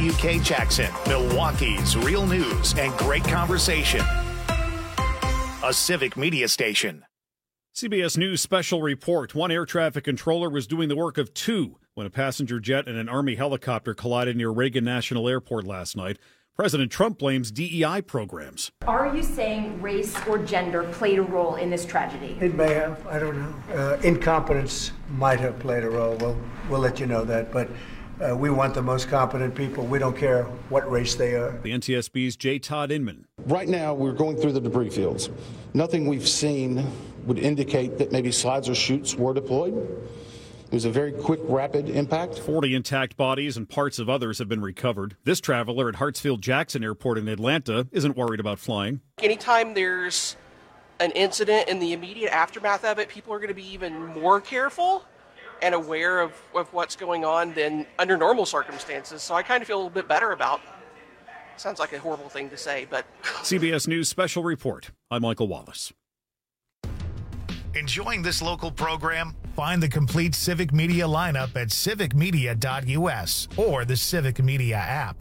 WK Jackson, Milwaukee's real news and great conversation. A Civic Media station. CBS News special report. One air traffic controller was doing the work of two when a passenger jet and an Army helicopter collided near Reagan National Airport last night. President Trump blames DEI programs. Are you saying race or gender played a role in this tragedy? It may have. I don't know. Incompetence might have played a role. We'll let you know that. But we want the most competent people. We don't care what race they are. The NTSB's J. Todd Inman. Right now, we're going through the debris fields. Nothing we've seen would indicate that maybe slides or chutes were deployed. It was a very quick, rapid impact. 40 intact bodies and parts of others have been recovered. This traveler at Hartsfield-Jackson Airport in Atlanta isn't worried about flying. Anytime there's an incident in the immediate aftermath of it, people are going to be even more careful and aware of what's going on than under normal circumstances. So I kind of feel a little bit better about it. Sounds like a horrible thing to say, but... CBS News Special Report. I'm Michael Wallace. Enjoying this local program? Find the complete Civic Media lineup at civicmedia.us or the Civic Media app.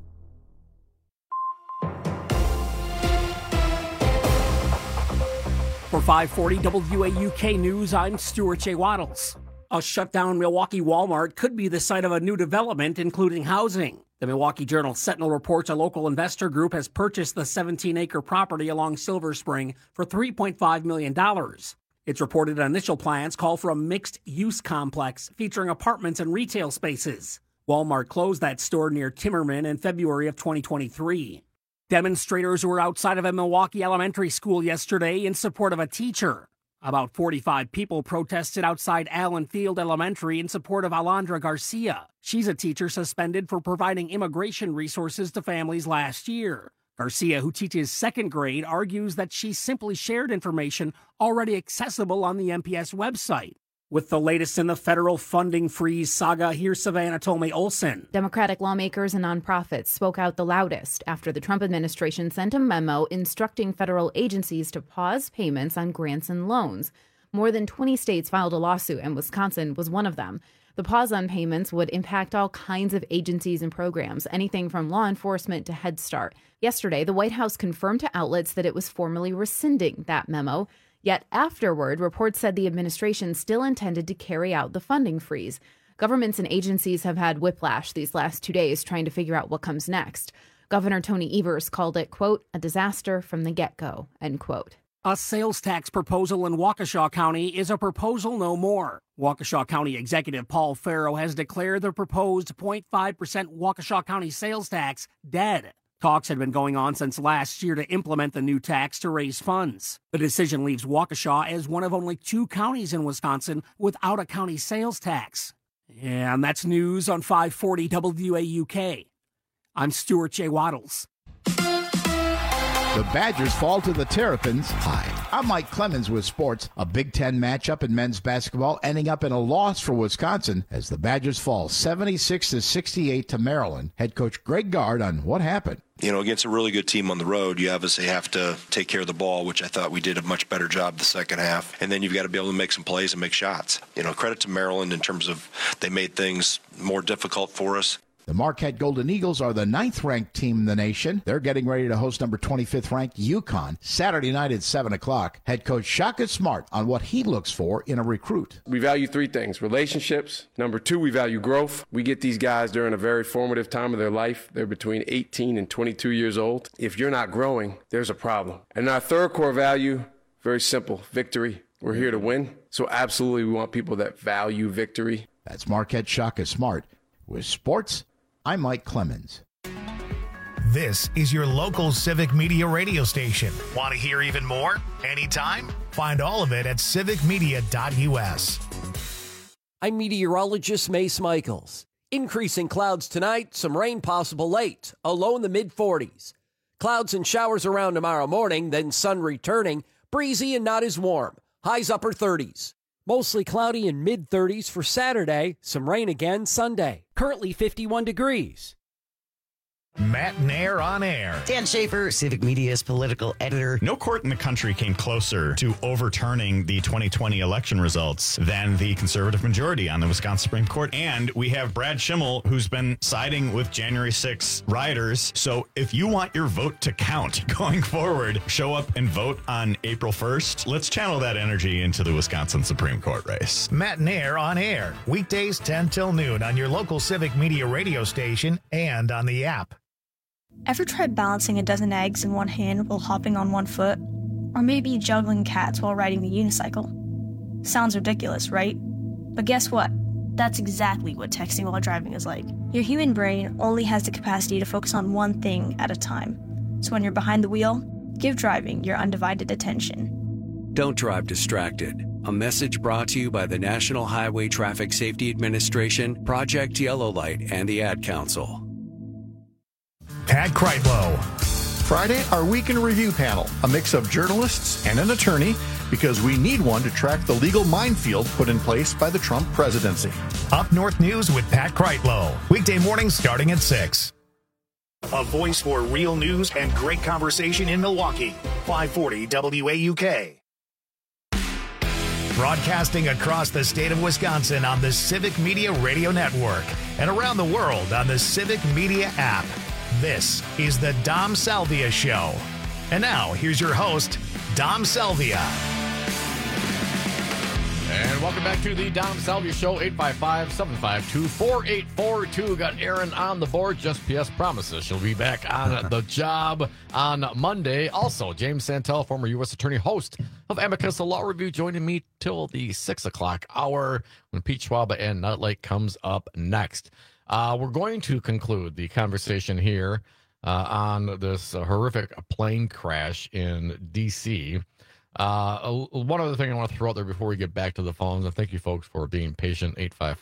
For 540 WAUK News, I'm Stuart J. Waddles. A shutdown Milwaukee Walmart could be the site of a new development, including housing. The Milwaukee Journal-Sentinel reports a local investor group has purchased the 17-acre property along Silver Spring for $3.5 million. It's reported initial plans call for a mixed-use complex featuring apartments and retail spaces. Walmart closed that store near Timmerman in February of 2023. Demonstrators were outside of a Milwaukee elementary school yesterday in support of a teacher. About 45 people protested outside Allen Field Elementary in support of Alondra Garcia. She's a teacher suspended for providing immigration resources to families last year. Garcia, who teaches second grade, argues that she simply shared information already accessible on the MPS website. With the latest in the federal funding freeze saga, here's Savannah Tolmie Olson. Democratic lawmakers and nonprofits spoke out the loudest after the Trump administration sent a memo instructing federal agencies to pause payments on grants and loans. More than 20 states filed a lawsuit, and Wisconsin was one of them. The pause on payments would impact all kinds of agencies and programs, anything from law enforcement to Head Start. Yesterday, the White House confirmed to outlets that it was formally rescinding that memo. Yet afterward, reports said the administration still intended to carry out the funding freeze. Governments and agencies have had whiplash these last 2 days trying to figure out what comes next. Governor Tony Evers called it, quote, a disaster from the get-go, end quote. A sales tax proposal in Waukesha County is a proposal no more. Waukesha County Executive Paul Farrow has declared the proposed 0.5% Waukesha County sales tax dead. Talks had been going on since last year to implement the new tax to raise funds. The decision leaves Waukesha as one of only 2 counties in Wisconsin without a county sales tax. And that's news on 540 WAUK. I'm Stuart J. Waddles. The Badgers fall to the Terrapins. Hi, I'm Mike Clemens with sports. A Big Ten matchup in men's basketball ending up in a loss for Wisconsin as the Badgers fall 76-68 to Maryland. Head coach Greg Gard on what happened. You know, against a really good team on the road, you obviously have to take care of the ball, which I thought we did a much better job the second half. And then you've got to be able to make some plays and make shots. You know, credit to Maryland in terms of they made things more difficult for us. The Marquette Golden Eagles are the 9th-ranked team in the nation. They're getting ready to host number 25th-ranked UConn Saturday night at 7 o'clock. Head coach Shaka Smart on what he looks for in a recruit. We value 3 things: relationships. Number 2, we value growth. We get these guys during a very formative time of their life. They're between 18 and 22 years old. If you're not growing, there's a problem. And our third core value, very simple: victory. We're here to win. So absolutely we want people that value victory. That's Marquette Shaka Smart. With sports, I'm Mike Clemens. This is your local Civic Media radio station. Want to hear even more? Anytime? Find all of it at civicmedia.us. I'm meteorologist Mace Michaels. Increasing clouds tonight, some rain possible late, a low in the mid-40s. Clouds and showers around tomorrow morning, then sun returning, breezy and not as warm. Highs upper 30s. Mostly cloudy and mid-30s for Saturday, some rain again Sunday. Currently 51 degrees. Matt Nair on air. Dan Schaefer, Civic Media's political editor. No court in the country came closer to overturning the 2020 election results than the conservative majority on the Wisconsin Supreme Court. And we have Brad Schimmel, who's been siding with January 6 rioters. So if you want your vote to count going forward, show up and vote on April 1st. Let's channel that energy into the Wisconsin Supreme Court race. Matt Nair on air. Weekdays 10 till noon on your local Civic Media radio station and on the app. Ever tried balancing a dozen eggs in one hand while hopping on one foot? Or maybe juggling cats while riding the unicycle? Sounds ridiculous, right? But guess what? That's exactly what texting while driving is like. Your human brain only has the capacity to focus on one thing at a time. So when you're behind the wheel, give driving your undivided attention. Don't drive distracted. A message brought to you by the National Highway Traffic Safety Administration, Project Yellow Light, and the Ad Council. Pat Kreitlow. Friday, our Week in Review panel, a mix of journalists and an attorney, because we need one to track the legal minefield put in place by the Trump presidency. Up North News with Pat Kreitlow. Weekday mornings starting at 6. A voice for real news and great conversation in Milwaukee. 540 WAUK. Broadcasting across the state of Wisconsin on the Civic Media Radio Network and around the world on the Civic Media app. This is the Dom Salvia Show. And now, here's your host, Dom Salvia. And welcome back to the Dom Salvia Show, 855-752-4842. Got Aaron on the board. Just PS promises she'll be back on the job on Monday. Also, James Santel, former U.S. Attorney, host of Amicus Law Review, joining me till the 6 o'clock hour when Pete Schwab and Nut Lake comes up next. We're going to conclude the conversation here on this horrific plane crash in D.C. One other thing I want to throw out there before we get back to the phones, and thank you folks for being patient,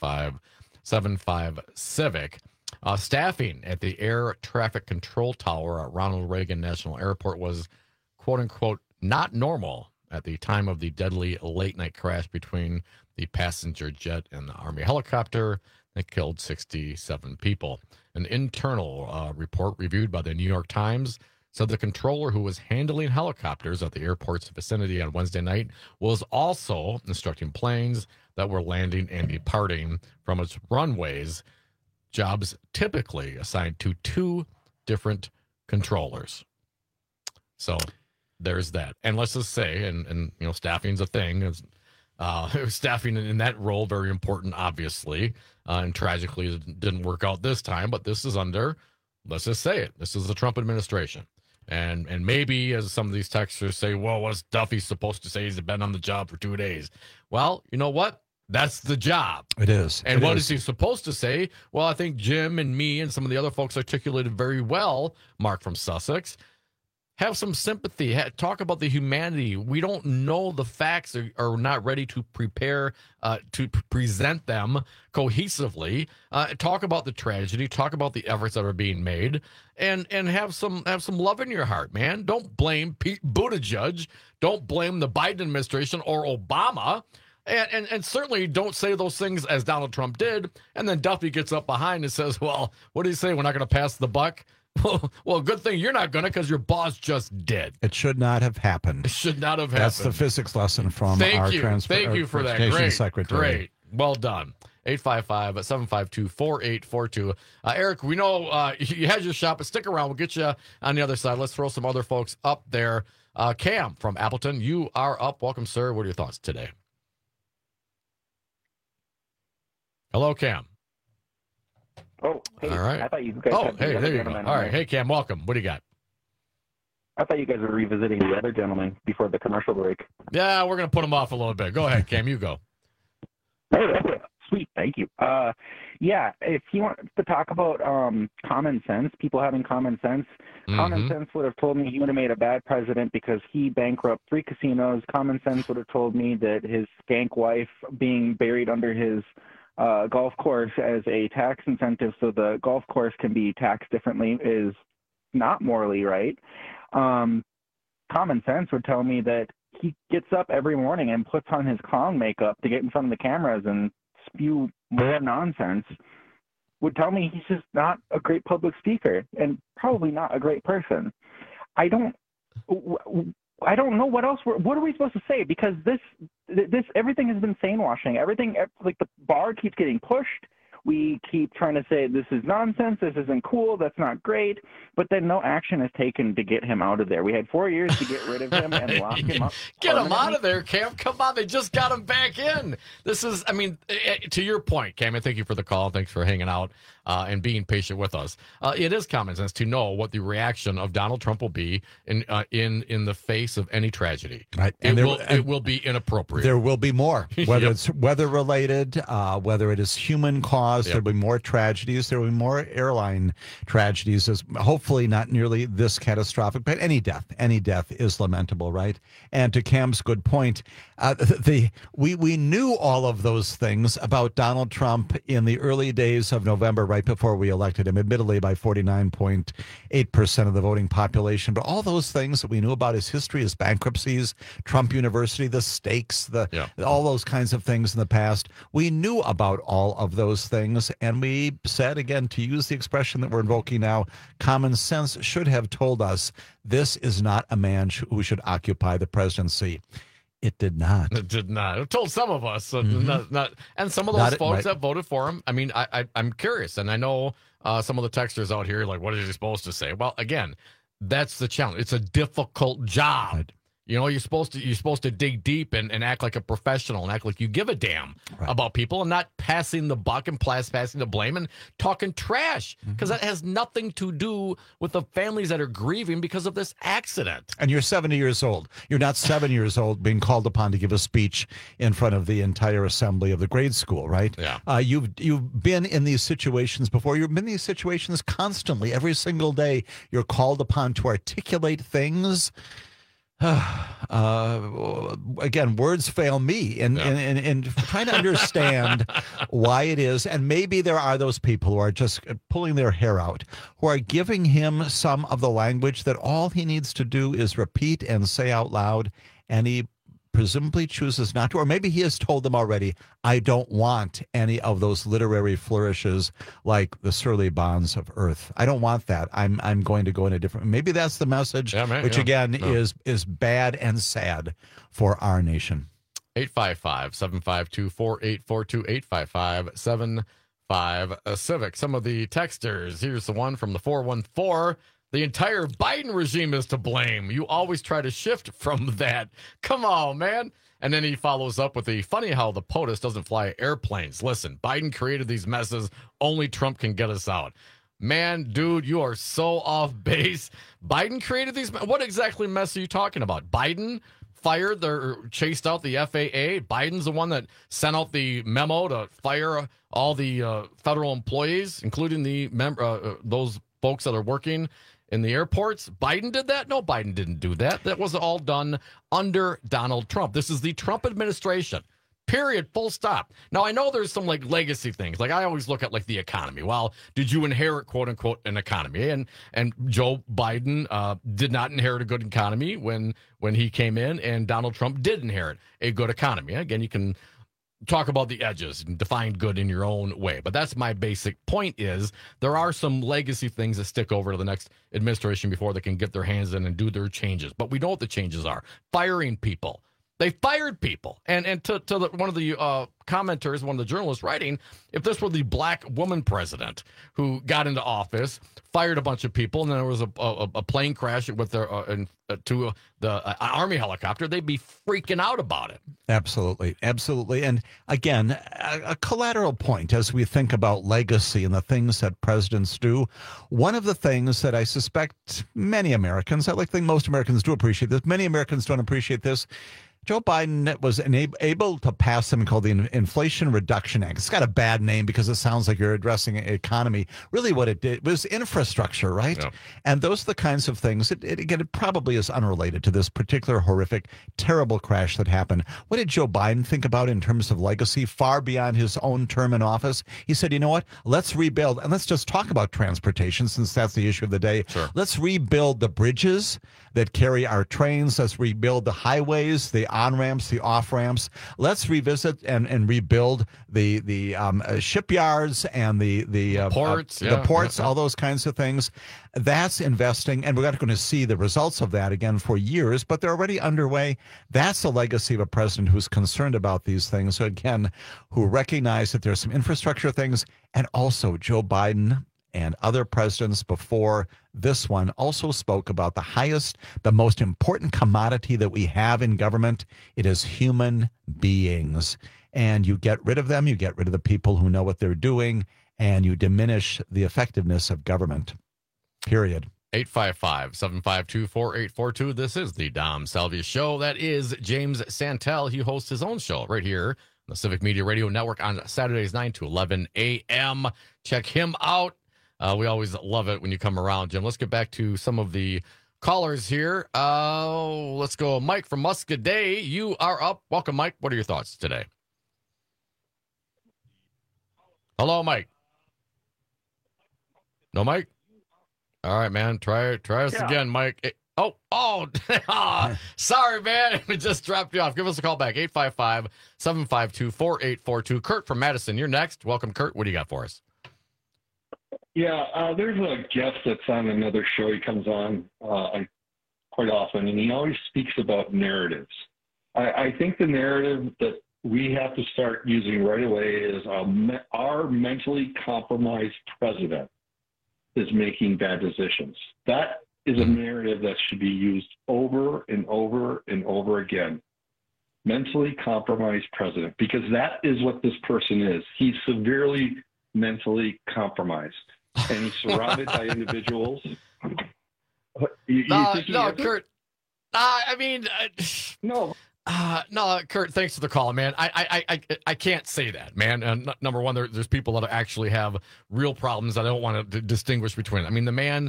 855-75-CIVIC. Staffing at the Air Traffic Control Tower at Ronald Reagan National Airport was, quote-unquote, not normal at the time of the deadly late-night crash between the passenger jet and the Army helicopter that killed 67 people. An internal report reviewed by the New York Times said the controller who was handling helicopters at the airport's vicinity on Wednesday night was also instructing planes that were landing and departing from its runways, jobs typically assigned to two different controllers. So there's that. And let's just say, and you know, staffing's a thing. Staffing in that role, very important, obviously. And tragically, it didn't work out this time, but this is under, let's just say it, this is the Trump administration. And maybe, as some of these texters say, well, what's Duffy supposed to say? He's been on the job for 2 days. Well, you know what? That's the job. It is. And what is he supposed to say? Well, I think Jim and me and some of the other folks articulated very well, Mark from Sussex. Have some sympathy. Talk about the humanity. We don't know the facts, or not ready to prepare to present them cohesively. Talk about the tragedy. Talk about the efforts that are being made, and have some love in your heart, man. Don't blame Pete Buttigieg. Don't blame the Biden administration or Obama. And certainly don't say those things as Donald Trump did. And then Duffy gets up behind and says, well, what do you say? We're not going to pass the buck? Well, good thing you're not going to, because your boss just did. It should not have happened. It should not have happened. That's the physics lesson from our Thank you for that. Great. Well done. 855-752-4842. Eric, we know you had your shop, but stick around. We'll get you on the other side. Let's throw some other folks up there. Cam from Appleton, you are up. Welcome, sir. What are your thoughts today? Hello, Cam. Oh, hey. All right. I thought you guys had hey, the there you go. gentleman All right. on. Hey, Cam, welcome. What do you got? I thought you guys were revisiting the other gentleman before the commercial break. Yeah, we're going to put him off a little bit. Go ahead, Cam. You go. Okay. Sweet. Thank you. Yeah, if you want to talk about common sense, people having common sense, common sense would have told me he would have made a bad president because he bankrupted 3 casinos. Common sense would have told me that his skank wife being buried under his golf course as a tax incentive so the golf course can be taxed differently is not morally right. Common sense would tell me that he gets up every morning and puts on his clown makeup to get in front of the cameras and spew more nonsense would tell me he's just not a great public speaker and probably not a great person. I don't know what else. What are we supposed to say? Because this everything has been sane-washing. Everything, like the bar keeps getting pushed. We keep trying to say this is nonsense, this isn't cool, that's not great, but then no action is taken to get him out of there. We had 4 years to get rid of him and lock him up. Get him out of there, Cam. Come on, they just got him back in. This is, I mean, to your point, Cam, and thank you for the call. Thanks for hanging out and being patient with us. It is common sense to know what the reaction of Donald Trump will be in the face of any tragedy. Right. It will be inappropriate. There will be more, whether it's weather-related, whether it is human cause. There will be more tragedies. There will be more airline tragedies. Hopefully not nearly this catastrophic, but any death is lamentable, right? And to Cam's good point, we knew all of those things about Donald Trump in the early days of November, right before we elected him, admittedly by 49.8% of the voting population. But all those things that we knew about his history, his bankruptcies, Trump University, the stakes, all those kinds of things in the past, we knew about all of those things. And we said, again, to use the expression that we're invoking now, common sense should have told us this is not a man who should occupy the presidency. It did not. It did not. It told some of us, not, and some of those folks that voted for him. I mean, I'm curious, and I know some of the texters out here like, what is he supposed to say? Well, again, that's the challenge. It's a difficult job. Right. You know, you're supposed to dig deep and act like a professional and act like you give a damn about people and not passing the buck and passing the blame and talking trash, because that has nothing to do with the families that are grieving because of this accident. And you're 70 years old. You're not 7 years old being called upon to give a speech in front of the entire assembly of the grade school, right? Yeah. You've been in these situations before. You've been in these situations constantly. Every single day you're called upon to articulate things. Again, words fail me in trying to understand why it is. And maybe there are those people who are just pulling their hair out, who are giving him some of the language that all he needs to do is repeat and say out loud, and he presumably chooses not to. Or maybe he has told them already, I don't want any of those literary flourishes like the surly bonds of earth. I don't want that. I'm going to go in a different. Maybe that's the message, again is bad and sad for our nation. 855-752-4842, 855-75 Civic. Some of the texters. Here's the one from the 414. The entire Biden regime is to blame. You always try to shift from that. Come on, man. And then he follows up with the funny how the POTUS doesn't fly airplanes. Listen, Biden created these messes. Only Trump can get us out. Man, dude, you are so off base. Biden created these. What exactly mess are you talking about? Biden fired or chased out the FAA. Biden's the one that sent out the memo to fire all the federal employees, including the those folks that are working in the airports. Biden did that? No, Biden didn't do that. That was all done under Donald Trump. This is the Trump administration. Period. Full stop. Now, I know there's some like legacy things. Like I always look at like the economy. Well, did you inherit, quote unquote, an economy? And Joe Biden did not inherit a good economy when he came in, and Donald Trump did inherit a good economy. Again, you can talk about the edges and define good in your own way. But that's my basic point is there are some legacy things that stick over to the next administration before they can get their hands in and do their changes. But we know what the changes are. Firing people. They fired people. And to one of the commenters, one of the journalists writing, if this were the black woman president who got into office, fired a bunch of people, and then there was a plane crash with the Army helicopter, they'd be freaking out about it. Absolutely. Absolutely. And again, a collateral point as we think about legacy and the things that presidents do, one of the things that I suspect many Americans, I think most Americans do appreciate this, many Americans don't appreciate this, Joe Biden was able to pass something called the Inflation Reduction Act. It's got a bad name because it sounds like you're addressing an economy. Really what it did was infrastructure, right? Yeah. And those are the kinds of things, it probably is unrelated to this particular horrific, terrible crash that happened. What did Joe Biden think about in terms of legacy far beyond his own term in office? He said, you know what, let's rebuild, and let's just talk about transportation since that's the issue of the day. Sure. Let's rebuild the bridges that carry our trains. Let's rebuild the highways, the on-ramps, the off-ramps. Let's revisit and rebuild the shipyards and the ports, all those kinds of things. That's investing, and we're not going to see the results of that again for years, but they're already underway. That's the legacy of a president who's concerned about these things, so again, who recognize that there's some infrastructure things, and also Joe Biden and other presidents before this one also spoke about the most important commodity that we have in government. It is human beings. And you get rid of them, you get rid of the people who know what they're doing, and you diminish the effectiveness of government. Period. 855-752-4842. This is the Dom Salvia Show. That is James Santel. He hosts his own show right here on the Civic Media Radio Network on Saturdays 9 to 11 a.m. Check him out. We always love it when you come around, Jim. Let's get back to some of the callers here. Let's go. Mike from Muscoda. You are up. Welcome, Mike. What are your thoughts today? Hello, Mike. No, Mike? All right, man. Try us again, Mike. Sorry, man. We just dropped you off. Give us a call back. 855-752-4842. Kurt from Madison, you're next. Welcome, Kurt. What do you got for us? Yeah, there's a guest that's on another show. He comes on quite often, and he always speaks about narratives. I think the narrative that we have to start using right away is our mentally compromised president is making bad decisions. That is a narrative that should be used over and over and over again. Mentally compromised president, because that is what this person is. He's severely mentally compromised, and he's surrounded by individuals. Kurt. No, Kurt, thanks for the call, man. I can't say that, man. Number one, there's people that actually have real problems. I don't want to distinguish between. I mean, the man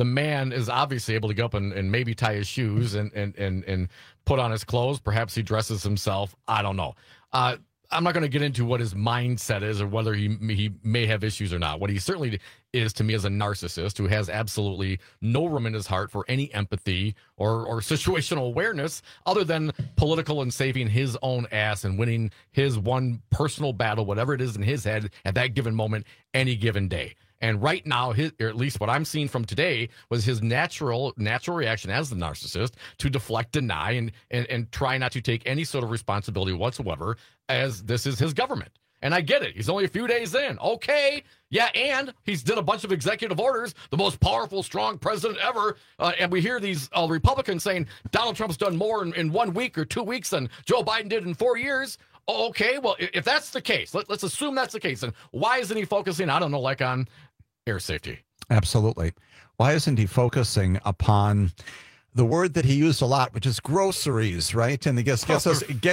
is obviously able to go up and maybe tie his shoes and put on his clothes. Perhaps he dresses himself. I don't know. I'm not going to get into what his mindset is or whether he may have issues or not. What he certainly is to me is a narcissist who has absolutely no room in his heart for any empathy or situational awareness other than political and saving his own ass and winning his one personal battle, whatever it is in his head at that given moment, any given day. And right now, or at least what I'm seeing from today, was his natural reaction as the narcissist to deflect, deny, and try not to take any sort of responsibility whatsoever, as this is his government. And I get it. He's only a few days in. Okay. Yeah, and he's did a bunch of executive orders, the most powerful, strong president ever. And we hear these Republicans saying Donald Trump's done more in 1 week or 2 weeks than Joe Biden did in 4 years. Okay, well, if that's the case, let's assume that's the case. And why isn't he focusing, I don't know, like on air safety? Absolutely. Why isn't he focusing upon the word that he used a lot, which is groceries, right? And he gets us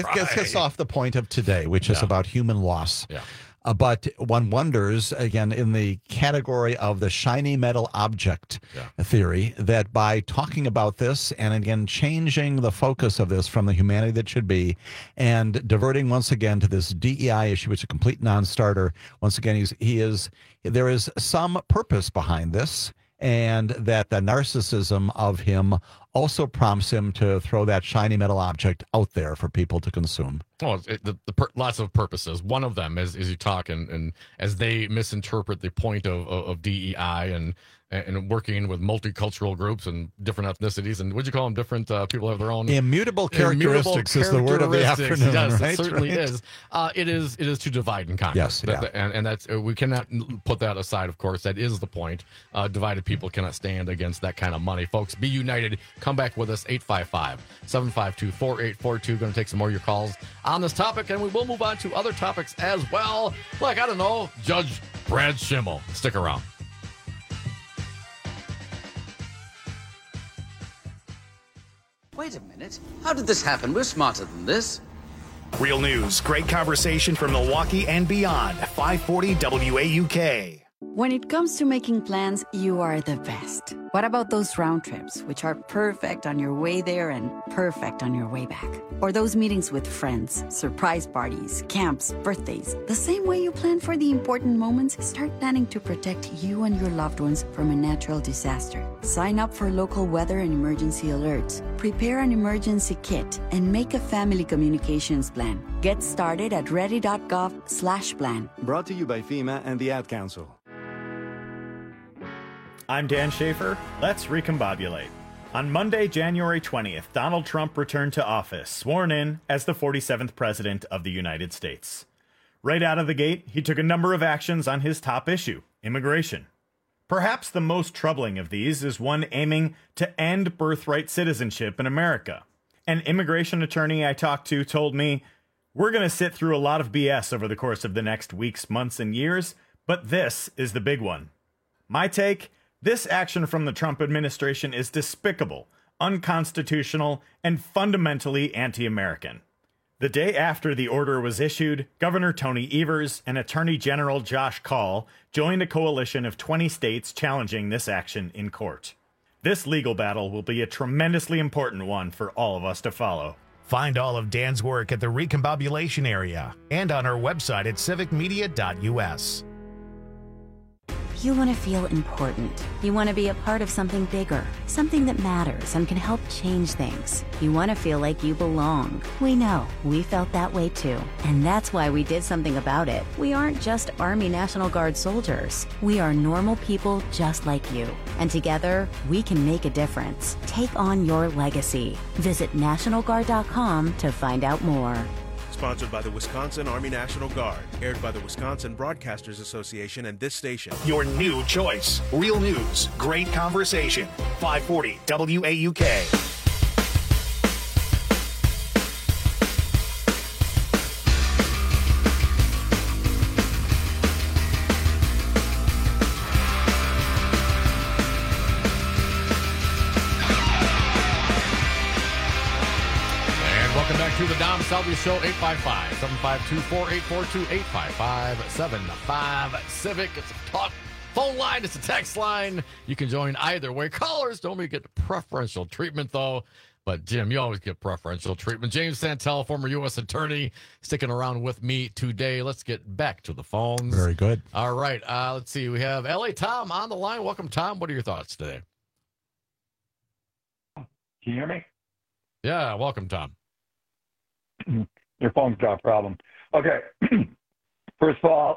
off the point of today, which is about human loss. Yeah. But one wonders, again, in the category of the shiny metal object theory, that by talking about this and, again, changing the focus of this from the humanity that should be and diverting once again to this DEI issue, which is a complete non-starter, once again, there is some purpose behind this, and that the narcissism of him also prompts him to throw that shiny metal object out there for people to consume. Oh, lots of purposes. One of them is you talk and as they misinterpret the point of DEI and working with multicultural groups and different ethnicities. And would you call them different? People have their own immutable characteristics is the word of the afternoon. Yes, right? It certainly is. It is to divide and conquer. Yes, and that's we cannot put that aside. Of course, that is the point. Divided people cannot stand against that kind of money, folks. Be united. Come back with us. 855-752-4842. Going to take some more of your calls on this topic, and we will move on to other topics as well. Like, I don't know, Judge Brad Schimmel. Stick around. Wait a minute. How did this happen? We're smarter than this. Real news, great conversation from Milwaukee and beyond. 540 WAUK. When it comes to making plans, you are the best. What about those round trips, which are perfect on your way there and perfect on your way back? Or those meetings with friends, surprise parties, camps, birthdays. The same way you plan for the important moments, start planning to protect you and your loved ones from a natural disaster. Sign up for local weather and emergency alerts. Prepare an emergency kit and make a family communications plan. Get started at ready.gov/plan. Brought to you by FEMA and the Ad Council. I'm Dan Schaefer. Let's recombobulate. On Monday, January 20th, Donald Trump returned to office, sworn in as the 47th President of the United States. Right out of the gate, he took a number of actions on his top issue, immigration. Perhaps the most troubling of these is one aiming to end birthright citizenship in America. An immigration attorney I talked to told me, "We're going to sit through a lot of BS over the course of the next weeks, months, and years, but this is the big one." My take? This action from the Trump administration is despicable, unconstitutional, and fundamentally anti-American. The day after the order was issued, Governor Tony Evers and Attorney General Josh Kaul joined a coalition of 20 states challenging this action in court. This legal battle will be a tremendously important one for all of us to follow. Find all of Dan's work at the Recombobulation Area and on our website at civicmedia.us. You want to feel important. You want to be a part of something bigger, something that matters and can help change things. You want to feel like you belong. We know. We felt that way too. And that's why we did something about it. We aren't just Army National Guard soldiers. We are normal people just like you. And together, we can make a difference. Take on your legacy. Visit NationalGuard.com to find out more. Sponsored by the Wisconsin Army National Guard. Aired by the Wisconsin Broadcasters Association and this station. Your new choice. Real news. Great conversation. 540 WAUK. To the Dom Salvia Show, 855-752-4842-855-75-Civic. It's a talk phone line. It's a text line. You can join either way. Callers don't get preferential treatment, though. But, Jim, you always get preferential treatment. James Santel, former U.S. attorney, sticking around with me today. Let's get back to the phones. Very good. All right. Let's see. We have L.A. Tom on the line. Welcome, Tom. What are your thoughts today? Can you hear me? Yeah. Welcome, Tom. Your phone's got a problem. Okay. First of all,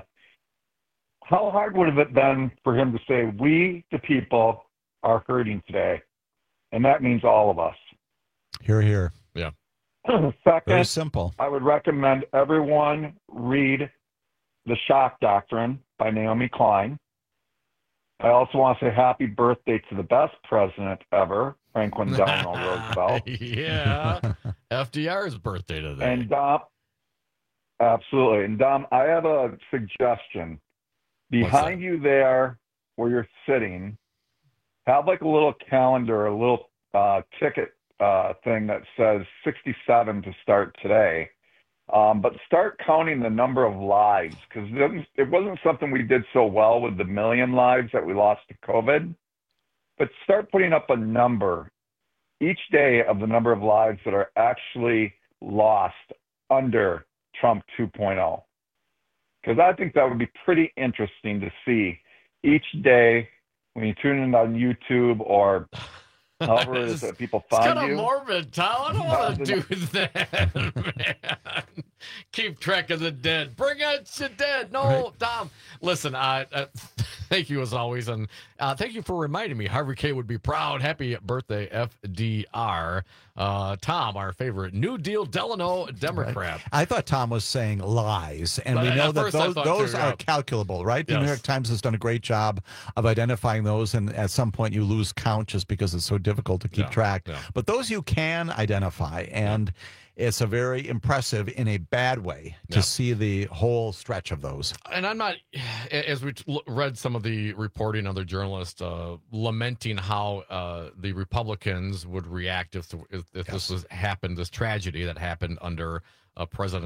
how hard would have it been for him to say, we, the people, are hurting today? And that means all of us. Hear, hear. Yeah. Second, very simple. I would recommend everyone read The Shock Doctrine by Naomi Klein. I also want to say happy birthday to the best president ever, Franklin Delano Roosevelt. Yeah. FDR's birthday today. And Dom, absolutely. And Dom, I have a suggestion. Behind you there where you're sitting, have like a little calendar, a little ticket thing that says 67 to start today. But start counting the number of lives, because it wasn't something we did so well with the 1 million lives that we lost to COVID. But start putting up a number each day of the number of lives that are actually lost under Trump 2.0. Because I think that would be pretty interesting to see each day when you tune in on YouTube or however it is that people find you. It's kind of morbid, Tom. I don't want to do that, man. Keep track of the dead. Bring out the dead. No, right. Tom. Listen, thank you as always. And thank you for reminding me. Harvey K. would be proud. Happy birthday, FDR. Tom, our favorite New Deal Delano Democrat. Right. I thought Tom was saying lies. And we know that those are calculable, right? The New York Times has done a great job of identifying those. And at some point you lose count just because it's so difficult to keep track. Yeah. But those you can identify. And it's a very impressive in a bad way to see the whole stretch of those. And I'm not, as we read some of the reporting, other journalists lamenting how the Republicans would react if this happened, this tragedy that happened under President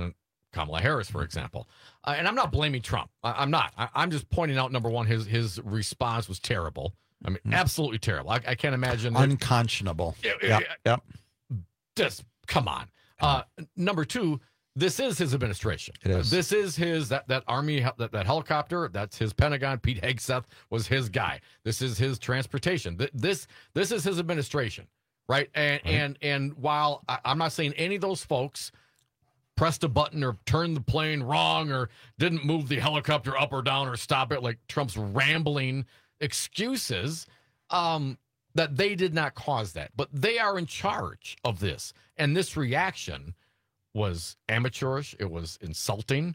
Kamala Harris, for example. And I'm not blaming Trump. I'm not. I'm just pointing out, number one, his response was terrible. I mean, absolutely terrible. I can't imagine. Unconscionable. Yep. Just come on. Number two, this is his administration. It is. This is his that Army that helicopter. That's his Pentagon. Pete Hegseth was his guy. This is his transportation. This is his administration, right? And while I'm not saying any of those folks pressed a button or turned the plane wrong or didn't move the helicopter up or down or stop it, like Trump's rambling excuses, that they did not cause that. But they are in charge of this. And this reaction was amateurish. It was insulting.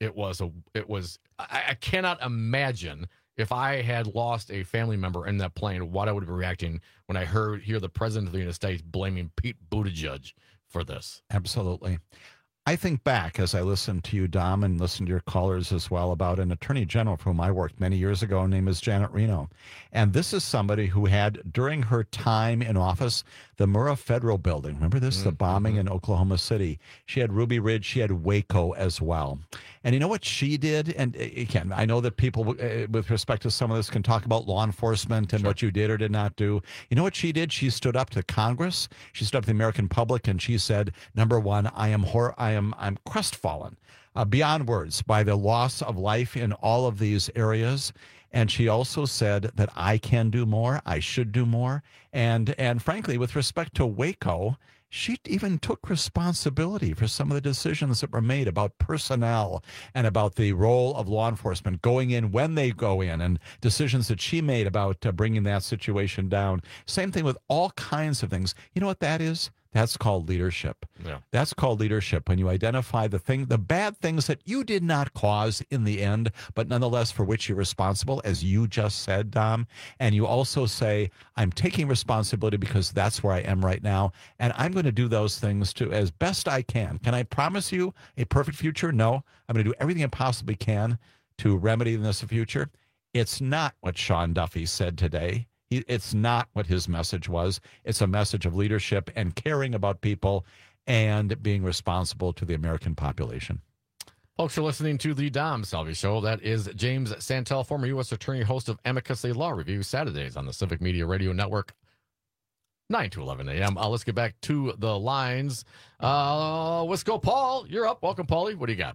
I cannot imagine if I had lost a family member in that plane, what I would be reacting when I hear the president of the United States blaming Pete Buttigieg for this. Absolutely. I think back as I listened to you, Dom, and listened to your callers as well, about an attorney general for whom I worked many years ago. Her name is Janet Reno. And this is somebody who had, during her time in office, the Murrah Federal Building. Remember this? The bombing in Oklahoma City. She had Ruby Ridge. She had Waco as well. And you know what she did? And again, I know that people, with respect to some of this, can talk about law enforcement and what you did or did not do. You know what she did? She stood up to Congress. She stood up to the American public, and she said, number one, I'm crestfallen beyond words by the loss of life in all of these areas. And she also said that I can do more, I should do more. And frankly, with respect to Waco, she even took responsibility for some of the decisions that were made about personnel and about the role of law enforcement going in when they go in, and decisions that she made about bringing that situation down. Same thing with all kinds of things. You know what that is? That's called leadership. Yeah. That's called leadership, when you identify the bad things that you did not cause in the end, but nonetheless for which you're responsible, as you just said, Dom. And you also say, I'm taking responsibility because that's where I am right now, and I'm going to do those things too as best I can. Can I promise you a perfect future? No. I'm going to do everything I possibly can to remedy this future. It's not what Sean Duffy said today. It's not what his message was. It's a message of leadership and caring about people and being responsible to the American population. Folks are listening to the Dom Salvi Show. That is James Santel, former U.S. Attorney, host of Amicus, a law review, Saturdays on the Civic Media Radio Network, 9 to 11 a.m. Let's get back to the lines. Wisco Paul, you're up. Welcome, Paulie. What do you got?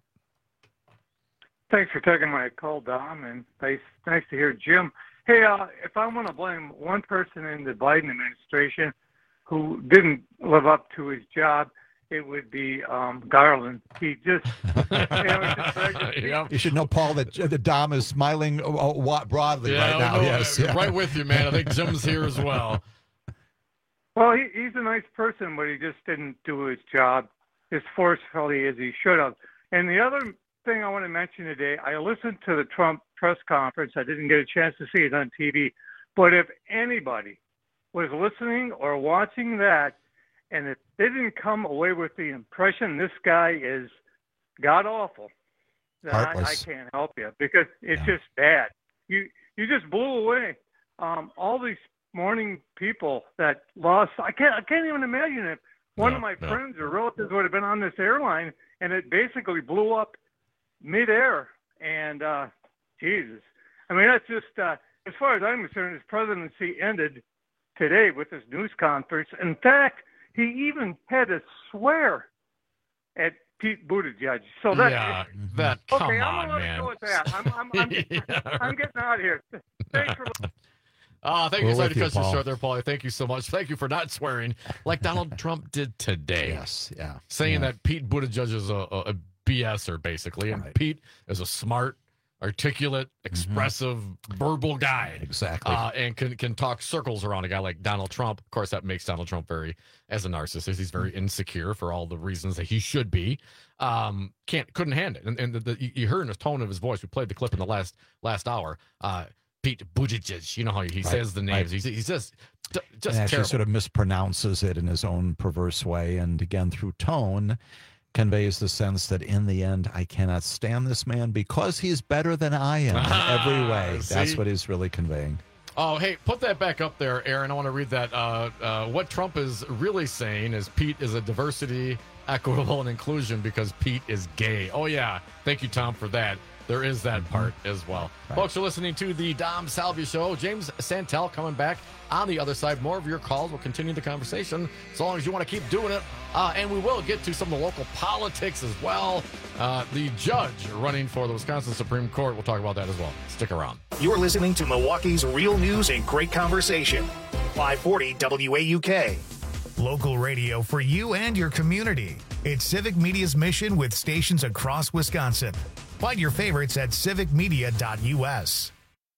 Thanks for taking my call, Dom, and nice to hear Jim. Hey, if I want to blame one person in the Biden administration who didn't live up to his job, it would be Garland. He just, You should know, Paul, that Dom is smiling broadly right now. Yes, right with you, man. I think Jim's here as well. Well, he's a nice person, but he just didn't do his job as forcefully as he should have. And the other thing I want to mention today, I listened to the Trump press conference. I didn't get a chance to see it on TV. But if anybody was listening or watching that, and if they didn't come away with the impression this guy is god-awful, then I can't help you, because it's just bad. You just blew away all these morning people that lost. I can't even imagine if one of my friends or relatives would have been on this airline and it basically blew up midair. And Jesus, I mean, that's just as far as I'm concerned, his presidency ended today with this news conference. In fact, he even had to swear at Pete Buttigieg. So come okay, on, I'm man. Go with that. I'm getting out of here. Thanks for. Thank you for cutting you short there, Paulie. Thank you so much. Thank you for not swearing like Donald Trump did today. Yes, yeah. Saying that Pete Buttigieg is a BSer, basically, and Pete is a smart, articulate, expressive, verbal guy. Exactly. And can talk circles around a guy like Donald Trump. Of course, that makes Donald Trump as a narcissist, he's very insecure for all the reasons that he should be. Couldn't handle it. And you heard in the tone of his voice, we played the clip in the last hour, Pete Buttigieg, you know how he says the names. He's just and actually terrible. Sort of mispronounces it in his own perverse way. And again, through tone, conveys the sense that in the end, I cannot stand this man because he's better than I am in every way. That's what he's really conveying. Oh, hey, put that back up there, Aaron. I want to read that. What Trump is really saying is Pete is a diversity, equitable, and inclusion because Pete is gay. Oh, yeah. Thank you, Tom, for that. There is that part as well. Right. Folks are listening to the Dom Salvia Show. James Santel coming back on the other side. More of your calls. We'll continue the conversation as long as you want to keep doing it. And we will get to some of the local politics as well. The judge running for the Wisconsin Supreme Court. We'll talk about that as well. Stick around. You're listening to Milwaukee's real news and great conversation. 540 WAUK. Local radio for you and your community. It's Civic Media's mission with stations across Wisconsin. Find your favorites at civicmedia.us.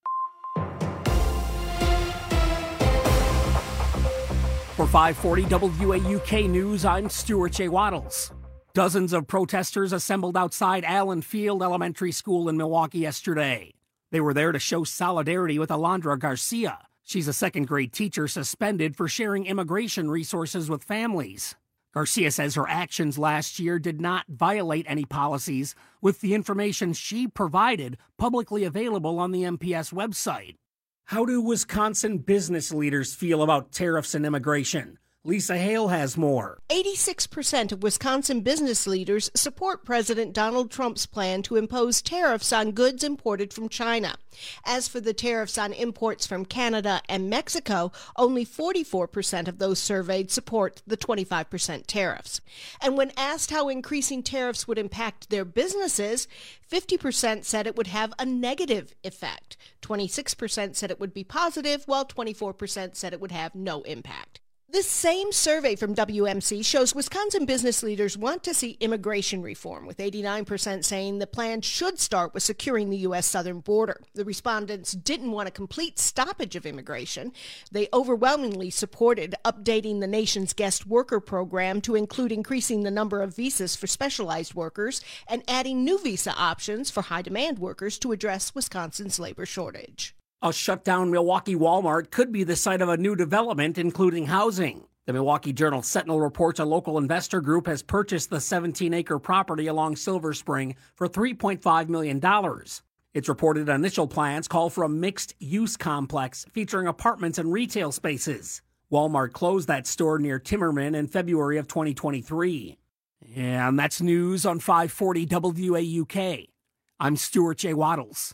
For 540 WAUK News, I'm Stuart J. Waddles. Dozens of protesters assembled outside Allen Field Elementary School in Milwaukee yesterday. They were there to show solidarity with Alondra Garcia. She's a second-grade teacher suspended for sharing immigration resources with families. Garcia says her actions last year did not violate any policies, with the information she provided publicly available on the MPS website. How do Wisconsin business leaders feel about tariffs and immigration? Lisa Hale has more. 86% of Wisconsin business leaders support President Donald Trump's plan to impose tariffs on goods imported from China. As for the tariffs on imports from Canada and Mexico, only 44% of those surveyed support the 25% tariffs. And when asked how increasing tariffs would impact their businesses, 50% said it would have a negative effect. 26% said it would be positive, while 24% said it would have no impact. This same survey from WMC shows Wisconsin business leaders want to see immigration reform, with 89% saying the plan should start with securing the U.S. southern border. The respondents didn't want a complete stoppage of immigration. They overwhelmingly supported updating the nation's guest worker program to include increasing the number of visas for specialized workers and adding new visa options for high-demand workers to address Wisconsin's labor shortage. A shutdown Milwaukee Walmart could be the site of a new development, including housing. The Milwaukee Journal Sentinel reports a local investor group has purchased the 17-acre property along Silver Spring for $3.5 million. Its reported initial plans call for a mixed-use complex featuring apartments and retail spaces. Walmart closed that store near Timmerman in February of 2023. And that's news on 540 WAUK. I'm Stuart J. Waddles.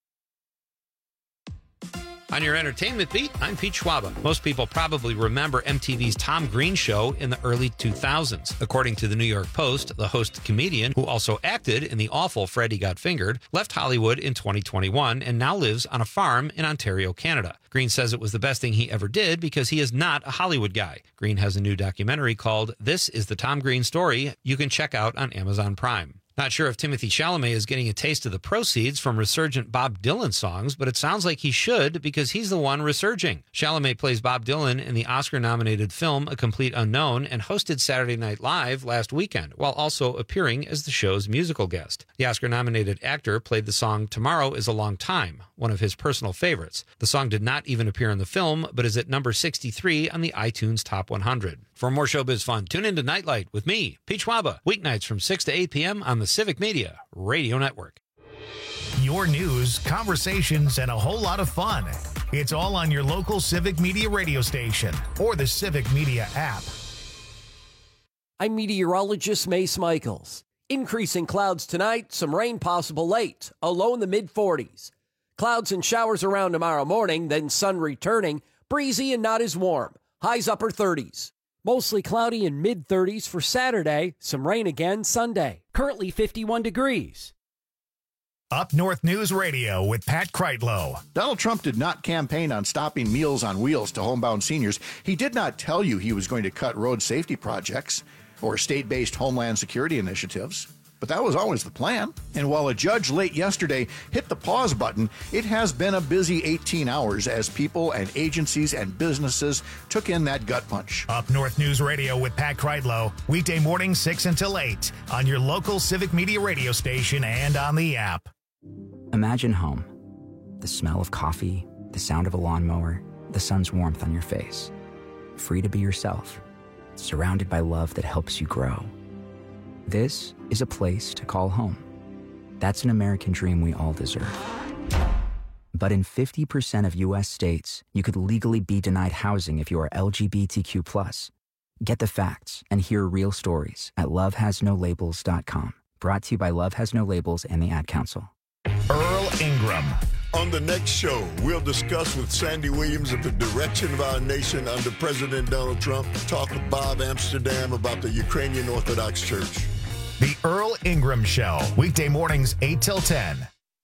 On your entertainment beat, I'm Pete Schwaba. Most people probably remember MTV's Tom Green show in the early 2000s. According to the New York Post, the host comedian, who also acted in the awful Freddy Got Fingered, left Hollywood in 2021 and now lives on a farm in Ontario, Canada. Green says it was the best thing he ever did because he is not a Hollywood guy. Green has a new documentary called This is the Tom Green Story you can check out on Amazon Prime. Not sure if Timothée Chalamet is getting a taste of the proceeds from resurgent Bob Dylan songs, but it sounds like he should because he's the one resurging. Chalamet plays Bob Dylan in the Oscar-nominated film A Complete Unknown and hosted Saturday Night Live last weekend, while also appearing as the show's musical guest. The Oscar-nominated actor played the song Tomorrow is a Long Time, one of his personal favorites. The song did not even appear in the film, but is at number 63 on the iTunes Top 100. For more showbiz fun, tune into Nightlight with me, Pete Schwaba, weeknights from 6 to 8 p.m. on the Civic Media Radio Network. Your news, conversations, and a whole lot of fun. It's all on your local Civic Media radio station or the Civic Media app. I'm meteorologist Mace Michaels. Increasing clouds tonight, some rain possible late, a low in the mid-40s. Clouds and showers around tomorrow morning, then sun returning, breezy and not as warm. Highs upper 30s. Mostly cloudy and mid-30s for Saturday. Some rain again Sunday. Currently 51 degrees. Up North News Radio with Pat Kreitlow. Donald Trump did not campaign on stopping Meals on Wheels to homebound seniors. He did not tell you he was going to cut road safety projects or state-based homeland security initiatives. But that was always the plan. And while a judge late yesterday hit the pause button, it has been a busy 18 hours as people and agencies and businesses took in that gut punch. Up North News Radio with Pat Kreitlow, weekday morning 6 until 8 on your local Civic Media radio station and on the app. Imagine home. The smell of coffee, the sound of a lawnmower, the sun's warmth on your face. Free to be yourself, surrounded by love that helps you grow. This is a place to call home. That's an American dream we all deserve. But in 50% of U.S. states, you could legally be denied housing if you are LGBTQ+. Get the facts and hear real stories at lovehasnolabels.com. Brought to you by Love Has No Labels and the Ad Council. Earl Ingram. On the next show, we'll discuss with Sandy Williams of the direction of our nation under President Donald Trump. Talk with Bob Amsterdam about the Ukrainian Orthodox Church. The Earl Ingram Show, weekday mornings 8 till 10.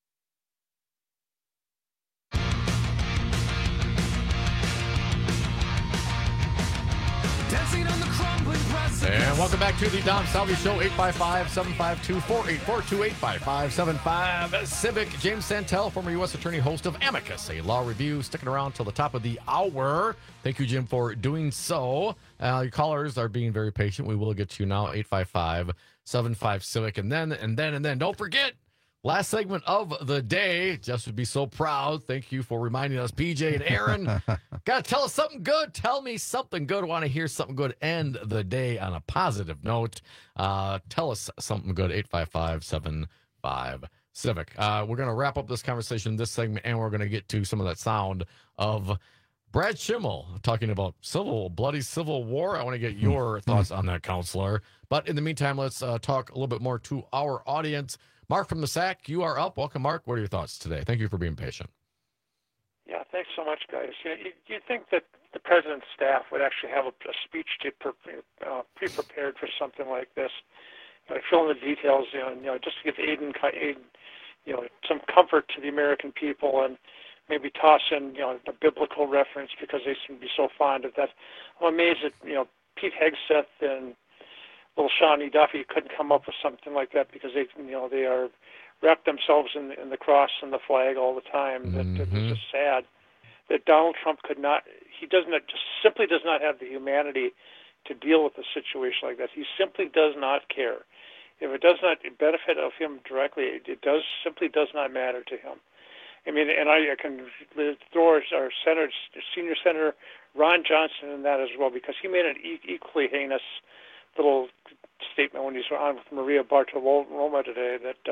And welcome back to the Dom Salvi Show, 855-752-4842, 855-755 Civic. James Santel, former U.S. Attorney, host of Amicus, a law review, sticking around till the top of the hour. Thank you, Jim, for doing so. Your callers are being very patient. We will get to you now, 855-75-CIVIC. And then, don't forget, last segment of the day. Jess would be so proud. Thank you for reminding us, PJ and Aaron. Got to tell us something good. Tell me something good. Want to hear something good. End the day on a positive note. Tell us something good. 855-75-CIVIC. We're going to wrap up this conversation, this segment, and we're going to get to some of that sound of Brad Schimmel talking about bloody civil war. I want to get your thoughts on that, counselor. But in the meantime, let's talk a little bit more to our audience. Mark from the SAC, you are up. Welcome, Mark. What are your thoughts today? Thank you for being patient. Yeah, thanks so much, guys. You'd think that the president's staff would actually have a speech pre-prepared for something like this. Fill in the details, just to give aid, some comfort to the American people, and maybe toss in, a biblical reference because they seem to be so fond of that. I'm amazed that, Pete Hegseth and little Shawnee Duffy couldn't come up with something like that because they are wrap themselves in the cross and the flag all the time. That it's just sad that Donald Trump could not. He simply does not have the humanity to deal with a situation like that. He simply does not care. If it does not benefit of him directly, it simply does not matter to him. I mean, and I can throw our senior senator Ron Johnson in that as well, because he made an equally heinous little statement when he was on with Maria Bartiromo today that,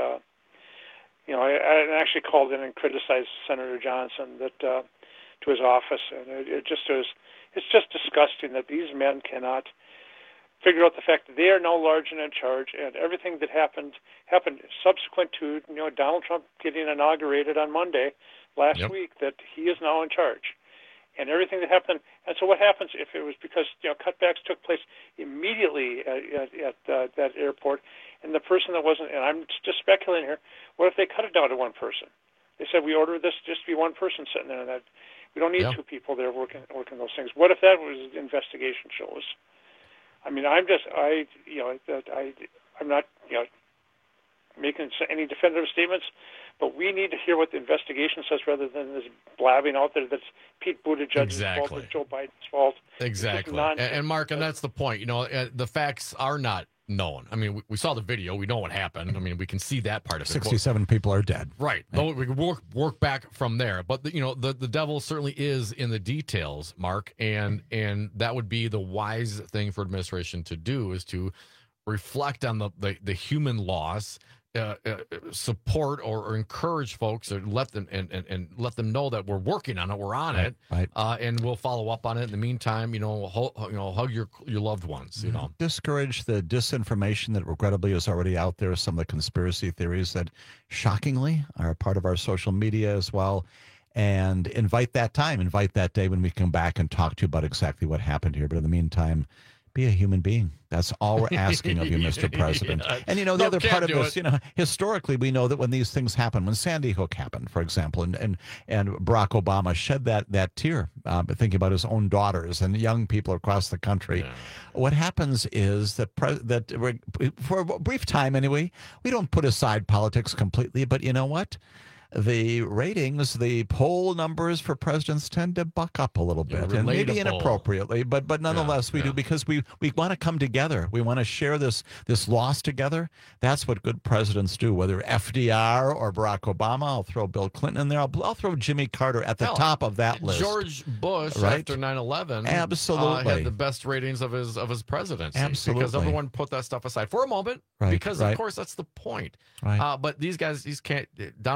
I actually called in and criticized Senator Johnson to his office, and it's just disgusting that these men cannot figure out the fact that they are now large and in charge, and everything that happened subsequent to Donald Trump getting inaugurated on Monday last week, that he is now in charge. And everything that happened, and so what happens if it was because cutbacks took place immediately at that airport, and the person that wasn't, and I'm just speculating here, what if they cut it down to one person? They said we ordered this just to be one person sitting there, and that we don't need two people there working those things. What if that was investigation shows? I mean, I'm not making any definitive statements, but we need to hear what the investigation says rather than this blabbing out there that's Pete Buttigieg's fault or Joe Biden's fault. Exactly. And Mark, and that's the point. The facts are not known. I mean, we saw the video. We know what happened. I mean, we can see that part of it. 67 people are dead. Right. But we can work back from there. But, the devil certainly is in the details, Mark, and that would be the wise thing for administration to do, is to reflect on the human loss, support or encourage folks, or let them and let them know that we're working on it, we're on it, and we'll follow up on it. In the meantime, hug your loved ones. Discourage the disinformation that regrettably is already out there. Some of the conspiracy theories that shockingly are a part of our social media as well. And invite that day when we come back and talk to you about exactly what happened here. But in the meantime, be a human being. That's all we're asking of you, Mr. President. And, the other part of this, historically, we know that when these things happen, when Sandy Hook happened, for example, and Barack Obama shed that tear, thinking about his own daughters and young people across the country. Yeah. What happens is that for a brief time anyway, we don't put aside politics completely, but you know what? The ratings, the poll numbers for presidents tend to buck up a little bit, and maybe inappropriately, but nonetheless we do, because we want to come together. We want to share this loss together. That's what good presidents do, whether FDR or Barack Obama. I'll throw Bill Clinton in there. I'll throw Jimmy Carter at the top of that list. George Bush, after 9/11, absolutely had the best ratings of his presidency. Absolutely. Because everyone put that stuff aside for a moment, because of course that's the point. Right. But these guys, Donald Trump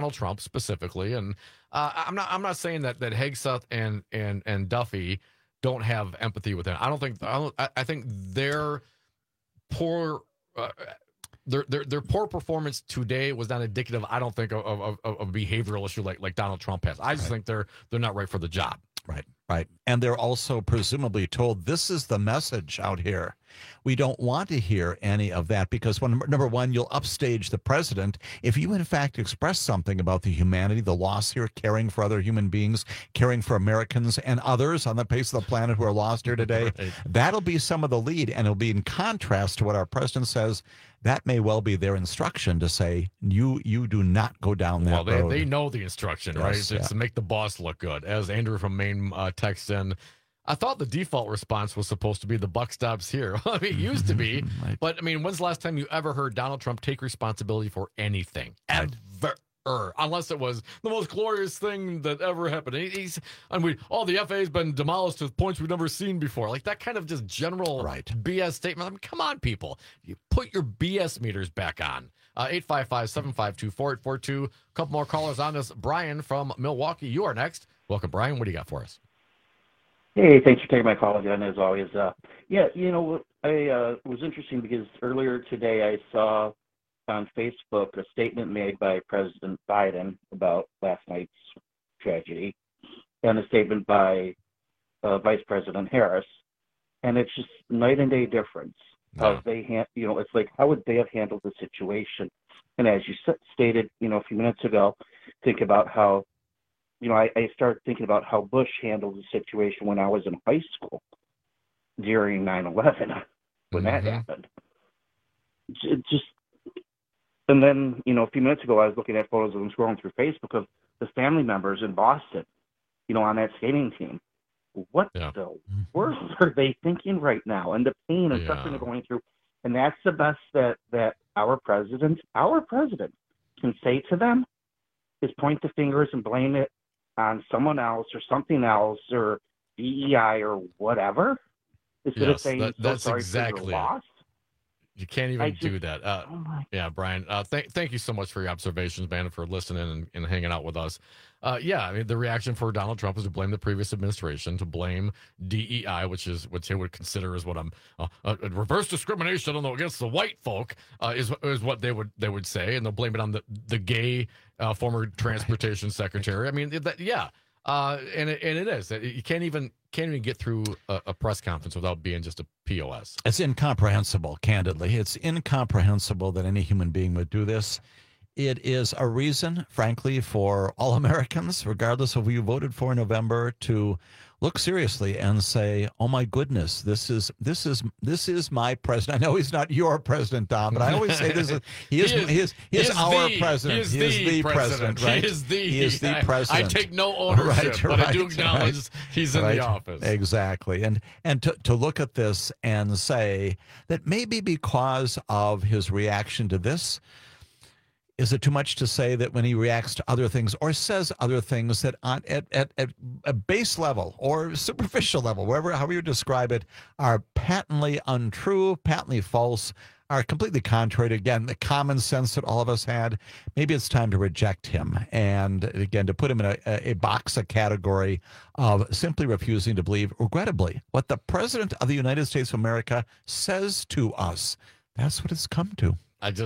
specifically. And I'm not saying that Hegseth and Duffy don't have empathy with him. I think their poor their poor performance today was not indicative, I don't think, of a behavioral issue like Donald Trump has. I just think they're not right for the job. Right. And they're also presumably told this is the message out here. We don't want to hear any of that because, number one, you'll upstage the president. If you, in fact, express something about the humanity, the loss here, caring for other human beings, caring for Americans and others on the face of the planet who are lost here today, that'll be some of the lead. And it'll be in contrast to what our president says. That may well be their instruction to say, you do not go down that road. Well, they know the instruction, right? It's to make the boss look good. As Andrew from Maine texts in, I thought the default response was supposed to be the buck stops here. I mean, it used to be. Right. But, I mean, when's the last time you ever heard Donald Trump take responsibility for anything? Ever. Unless it was the most glorious thing that ever happened. The FAA's been demolished to points we've never seen before. Like that kind of just general BS statement. I mean, come on, people. You put your BS meters back on. 855-752-4842. A couple more callers on this. Brian from Milwaukee, you are next. Welcome, Brian. What do you got for us? Hey, thanks for taking my call again, as always. I was interesting because earlier today I saw on Facebook a statement made by President Biden about last night's tragedy and a statement by Vice President Harris. And it's just night and day difference. How they it's like, how would they have handled the situation? And as you stated, a few minutes ago, think about how, I started thinking about how Bush handled the situation when I was in high school during 9/11, when that happened. And then, a few minutes ago, I was looking at photos of them scrolling through Facebook of the family members in Boston, on that skating team. What the world are they thinking right now? And the pain and suffering they're going through. And that's the best that our president can say to them is point the fingers and blame it on someone else or something else or DEI or whatever. Instead of saying, that's sorry exactly for your loss. You can't even do that. Brian, thank you so much for your observations, man, for listening and hanging out with us. The reaction for Donald Trump is to blame the previous administration, to blame DEI, which they would consider as what a reverse discrimination against the white folk is what they would say, and they'll blame it on the gay former transportation secretary. I mean, and it is. You can't even get through a press conference without being just a POS. It's incomprehensible, candidly. It's incomprehensible that any human being would do this. It is a reason, frankly, for all Americans, regardless of who you voted for in November, to look seriously and say, "Oh my goodness, this is my president." I know he's not your president, Dom, but I always say he is our president. He is the president, right? He is the president. I take no ownership, but I do acknowledge he's in the office. Exactly, and to look at this and say that maybe because of his reaction to this. Is it too much to say that when he reacts to other things or says other things that at a base level or superficial level, however you describe it, are patently untrue, patently false, are completely contrary to, again, the common sense that all of us had? Maybe it's time to reject him and, again, to put him in a box, a category of simply refusing to believe, regrettably, what the President of the United States of America says to us. That's what it's come to.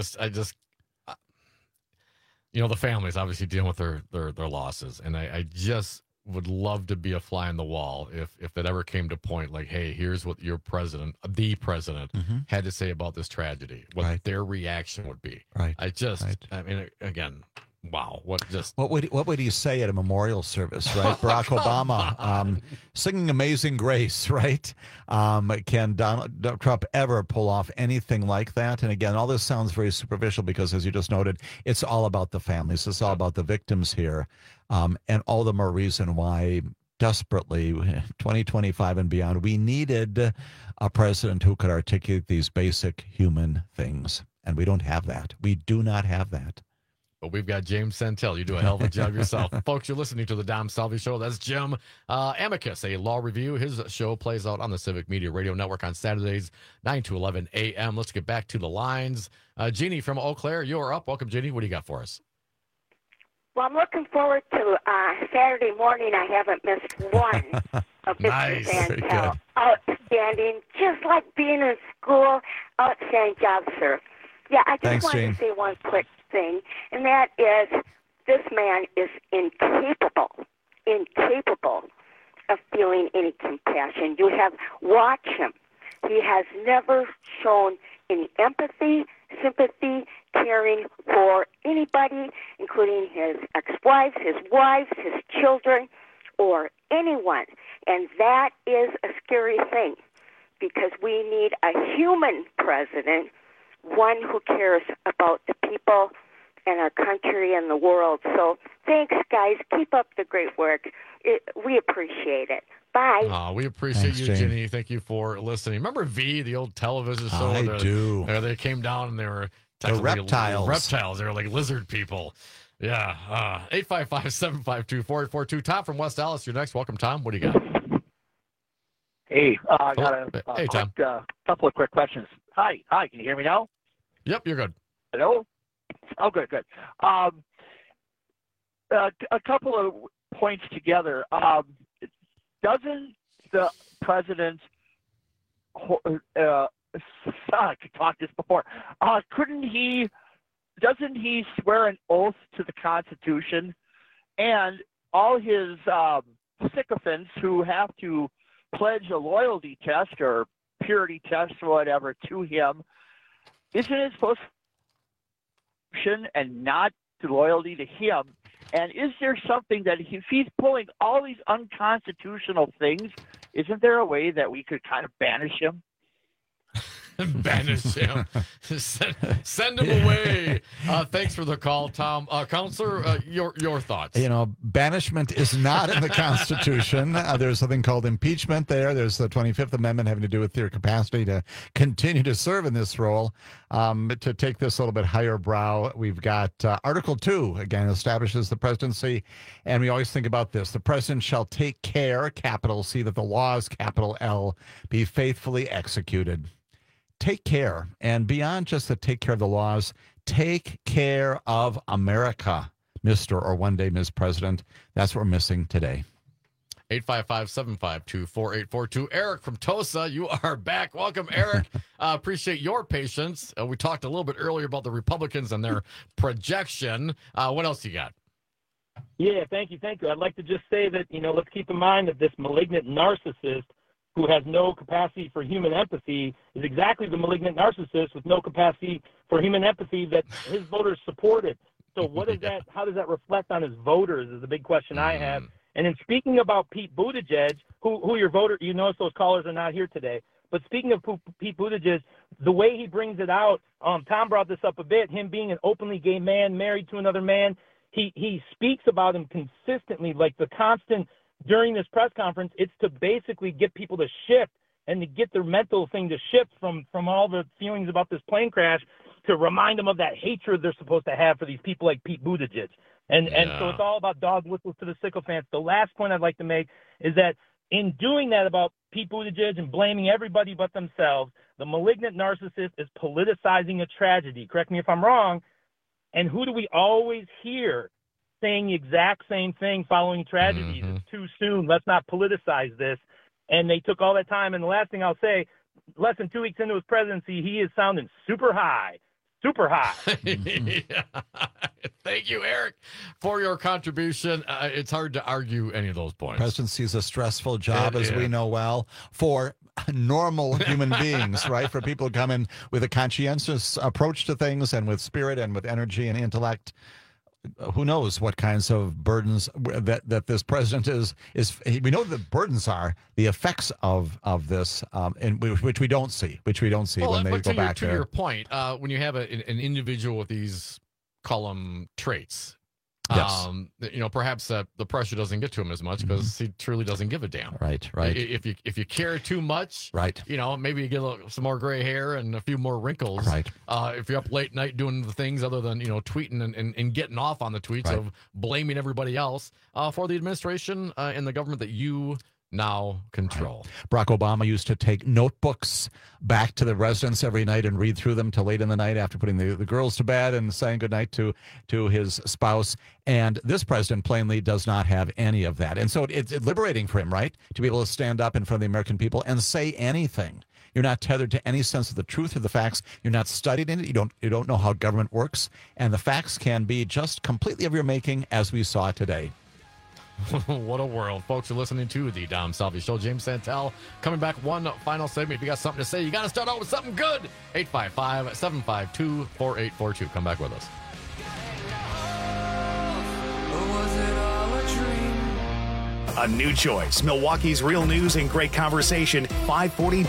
The family's obviously dealing with their losses, and I just would love to be a fly on the wall if it ever came to point like, hey, here's what the president had to say about this tragedy, what their reaction would be. Right. I mean, again, wow. What would he say at a memorial service, right? Barack Obama singing Amazing Grace, right? Can Donald Trump ever pull off anything like that? And again, all this sounds very superficial because, as you just noted, it's all about the families. It's all about the victims here. And all the more reason why desperately 2025 and beyond, we needed a president who could articulate these basic human things. And we don't have that. We do not have that. But we've got James Santel. You do a hell of a job yourself. Folks, you're listening to the Dom Salvi Show. That's Jim Amicus, a law review. His show plays out on the Civic Media Radio Network on Saturdays, 9 to 11 a.m. Let's get back to the lines. Jeannie from Eau Claire, you're up. Welcome, Jeannie. What do you got for us? Well, I'm looking forward to Saturday morning. I haven't missed one of Mr. Nice. Santel. Outstanding. Just like being in school. Outstanding job, sir. Yeah, I just wanted to say one quick thing, and that is this man is incapable of feeling any compassion. You have watched him. He has never shown any empathy, sympathy, caring for anybody, including his ex-wives, his wives, his children, or anyone. And that is a scary thing, because we need a human president, one who cares about the people and our country and the world. So thanks, guys. Keep up the great work. We appreciate it. Bye. We appreciate you, Jane. Ginny. Thank you for listening. Remember V, the old television show? I do. They came down and they were The reptiles. Reptiles. They were like lizard people. Yeah. 855-752-4842. Tom from West Dallas, you're next. Welcome, Tom. What do you got? Hey, I got Hey, Tom. couple of quick questions. Hi. Can you hear me now? Yep, you're good. Hello? Oh, good. A couple of points together. Doesn't the president, I could talk this before, doesn't he swear an oath to the Constitution? And all his sycophants who have to pledge a loyalty test or purity test or whatever to him, isn't it supposed to be and not to loyalty to him? And is there something that if he's pulling all these unconstitutional things, isn't there a way that we could kind of banish him? Banish him. Send him away. Thanks for the call, Tom. Counselor, your thoughts. Banishment is not in the Constitution. There's something called impeachment there. There's the 25th Amendment having to do with your capacity to continue to serve in this role. To take this a little bit higher brow, we've got Article 2, again, establishes the presidency. And we always think about this. The president shall take care, capital C, that the laws, capital L, be faithfully executed. Take care, and beyond just the take care of the laws, take care of America, Mr. or one day Ms. President. That's what we're missing today. 855-752-4842. Eric from Tosa, you are back. Welcome, Eric. Appreciate your patience. We talked a little bit earlier about the Republicans and their projection. What else you got? Yeah, thank you. I'd like to just say that, let's keep in mind that this malignant narcissist who has no capacity for human empathy is exactly the malignant narcissist with no capacity for human empathy that his voters supported. So what is that? How does that reflect on his voters is the big question I have. And in speaking about Pete Buttigieg, who your voter, you notice those callers are not here today. But speaking of Pete Buttigieg, the way he brings it out, Tom brought this up a bit, him being an openly gay man married to another man, he speaks about him consistently, like the constant during this press conference, it's to basically get people to shift and to get their mental thing to shift from all the feelings about this plane crash to remind them of that hatred they're supposed to have for these people like Pete Buttigieg. And so it's all about dog whistles to the sycophants. The last point I'd like to make is that in doing that about Pete Buttigieg and blaming everybody but themselves, the malignant narcissist is politicizing a tragedy. Correct me if I'm wrong. And who do we always hear saying the exact same thing following tragedies? It's too soon. Let's not politicize this. And they took all that time. And the last thing I'll say, less than 2 weeks into his presidency, he is sounding super high. Thank you, Eric, for your contribution. It's hard to argue any of those points. Presidency is a stressful job, as we know well, for normal human beings, right? For people who come in with a conscientious approach to things and with spirit and with energy and intellect. Who knows what kinds of burdens that this president is we know the burdens are the effects of this, and which we don't see when they go back to your point. When you have an individual with these column traits, yes. Perhaps the pressure doesn't get to him as much because he truly doesn't give a damn. Right. If you care too much, right. Maybe you get some more gray hair and a few more wrinkles. Right. If you're up late night doing the things other than tweeting and getting off on the tweets of blaming everybody else for the administration and the government that you now control. Barack Obama used to take notebooks back to the residence every night and read through them till late in the night after putting the girls to bed and saying goodnight to his spouse. And this president plainly does not have any of that. And so it's liberating for him, right, to be able to stand up in front of the American people and say anything. You're not tethered to any sense of the truth or the facts. You're not studied in it. You don't know how government works. And the facts can be just completely of your making, as we saw today. What a world. Folks are listening to the Dom Salvia Show. James Santel coming back. One final segment. If you got something to say, you got to start out with something good. 855-752-4842. Come back with us. A new choice. Milwaukee's real news and great conversation. 540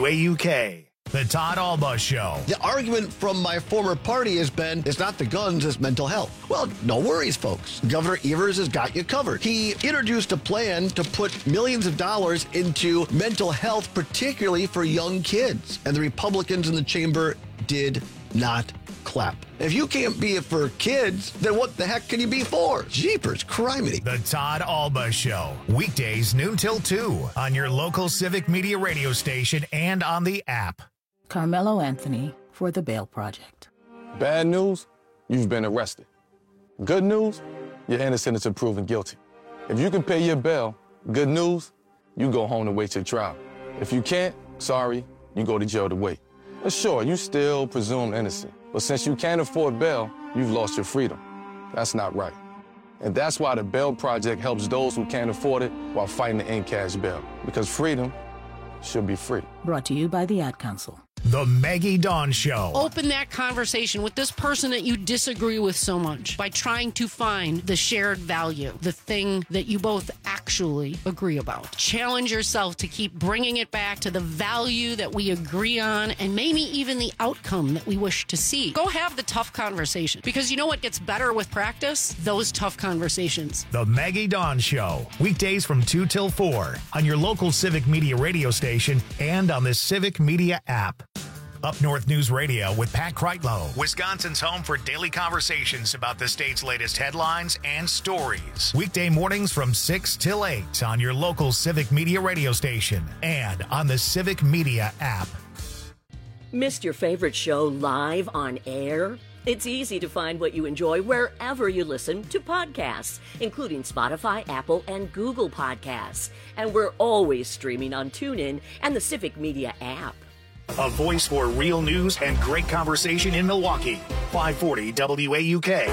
WAUK. The Todd Alba Show. The argument from my former party has been, it's not the guns, it's mental health. Well, no worries, folks. Governor Evers has got you covered. He introduced a plan to put millions of dollars into mental health, particularly for young kids. And the Republicans in the chamber did not clap. If you can't be it for kids, then what the heck can you be for? Jeepers, criminy. The Todd Alba Show. Weekdays noon till 2 on your local Civic Media radio station and on the app. Carmelo Anthony for the Bail Project. Bad news, you've been arrested. Good news, you're innocent until proven guilty. If you can pay your bail, good news, you go home to wait your trial. If you can't, sorry, you go to jail to wait. And sure, you still presumed innocent. But since you can't afford bail, you've lost your freedom. That's not right. And that's why the Bail Project helps those who can't afford it while fighting to end cash bail. Because freedom should be free. Brought to you by the Ad Council. The Maggie Dawn Show. Open that conversation with this person that you disagree with so much by trying to find the shared value, the thing that you both actually agree about. Challenge yourself to keep bringing it back to the value that we agree on and maybe even the outcome that we wish to see. Go have the tough conversation, because you know what gets better with practice? Those tough conversations. The Maggie Dawn Show. Weekdays from 2 till 4 on your local Civic Media radio station and on the Civic Media app. Up North News Radio with Pat Kreitlow, Wisconsin's home for daily conversations about the state's latest headlines and stories. Weekday mornings from 6 till 8 on your local Civic Media radio station and on the Civic Media app. Missed your favorite show live on air? It's easy to find what you enjoy wherever you listen to podcasts, including Spotify, Apple, and Google Podcasts. And we're always streaming on TuneIn and the Civic Media app. A voice for real news and great conversation in Milwaukee. 540 WAUK.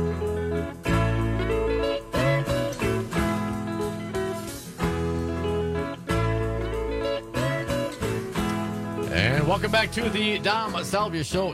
And welcome back to the Dom Salvia Show.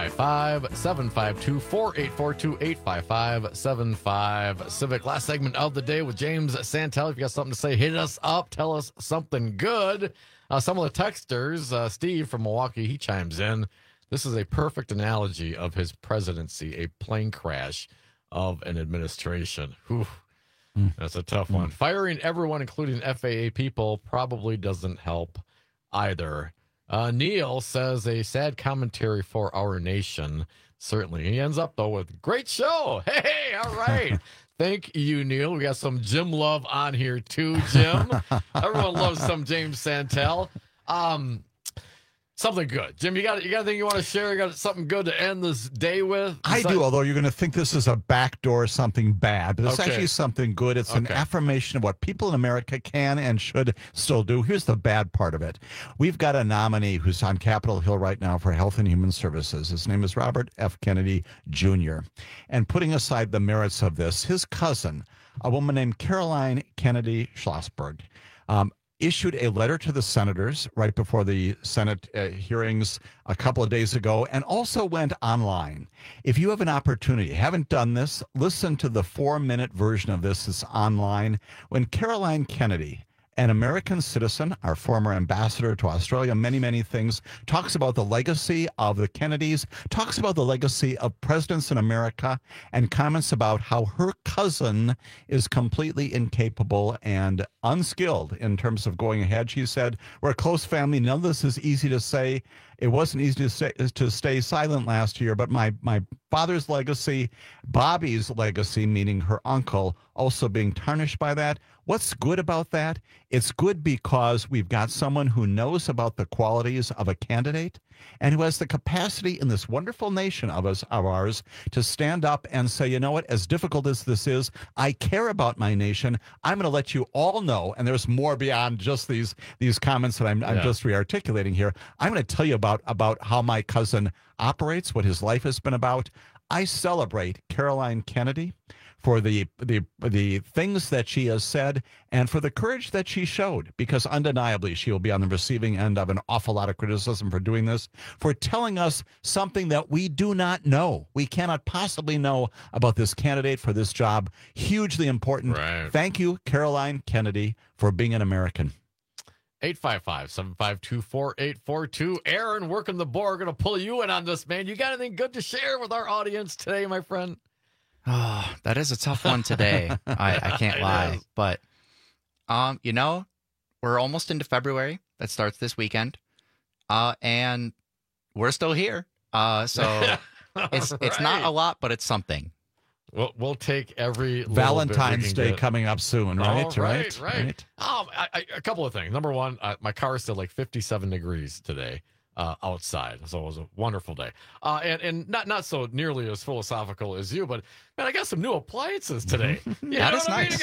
855-752-4842, 855-75 Civic. Last segment of the day with James Santel. If you got something to say, hit us up. Tell us something good. Some of the texters, Steve from Milwaukee, he chimes in. This is a perfect analogy of his presidency, a plane crash of an administration. Whew. That's a tough one. Firing everyone, including FAA people, probably doesn't help either. Neil says a sad commentary for our nation. Certainly. He ends up, though, with great show. Hey, all right. Thank you, Neil. We got some Jim love on here, too, Jim. Everyone loves some James Santel. Something good. Jim, you got anything you want to share? You got something good to end this day with? I do, although you're going to think this is a backdoor something bad, but it's actually something good. It's an affirmation of what people in America can and should still do. Here's the bad part of it. We've got a nominee who's on Capitol Hill right now for Health and Human Services. His name is Robert F. Kennedy, Jr. And putting aside the merits of this, his cousin, a woman named Caroline Kennedy Schlossberg, issued a letter to the senators right before the Senate hearings a couple of days ago, and also went online. If you have an opportunity, haven't done this, listen to the 4-minute version of this. It's online. When Caroline Kennedy, an American citizen, our former ambassador to Australia, many, many things, talks about the legacy of the Kennedys, talks about the legacy of presidents in America, and comments about how her cousin is completely incapable and unskilled in terms of going ahead. She said, we're a close family. None of this is easy to say. It wasn't easy to stay silent last year, but my father's legacy, Bobby's legacy, meaning her uncle, also being tarnished by that. What's good about that? It's good because we've got someone who knows about the qualities of a candidate and who has the capacity in this wonderful nation of ours to stand up and say, you know what, as difficult as this is, I care about my nation. I'm going to let you all know, and there's more beyond just these comments that I'm just re-articulating here. I'm going to tell you about how my cousin operates, what his life has been about. I celebrate Caroline Kennedy for the things that she has said and for the courage that she showed, because undeniably she will be on the receiving end of an awful lot of criticism for doing this, for telling us something that we do not know. We cannot possibly know about this candidate for this job. Hugely important. Right. Thank you, Caroline Kennedy, for being an American. 855-752-4842. Aaron, working the board, going to pull you in on this, man. You got anything good to share with our audience today, my friend? Oh, that is a tough one today. I can't lie. But, we're almost into February. That starts this weekend. And we're still here. So it's not a lot, but it's something. We'll take every Valentine's Day coming up soon, right? Oh, right. A couple of things. Number one, my car is still like 57 degrees today outside, so it was a wonderful day. And not so nearly as philosophical as you, but man, I got some new appliances today. That is nice.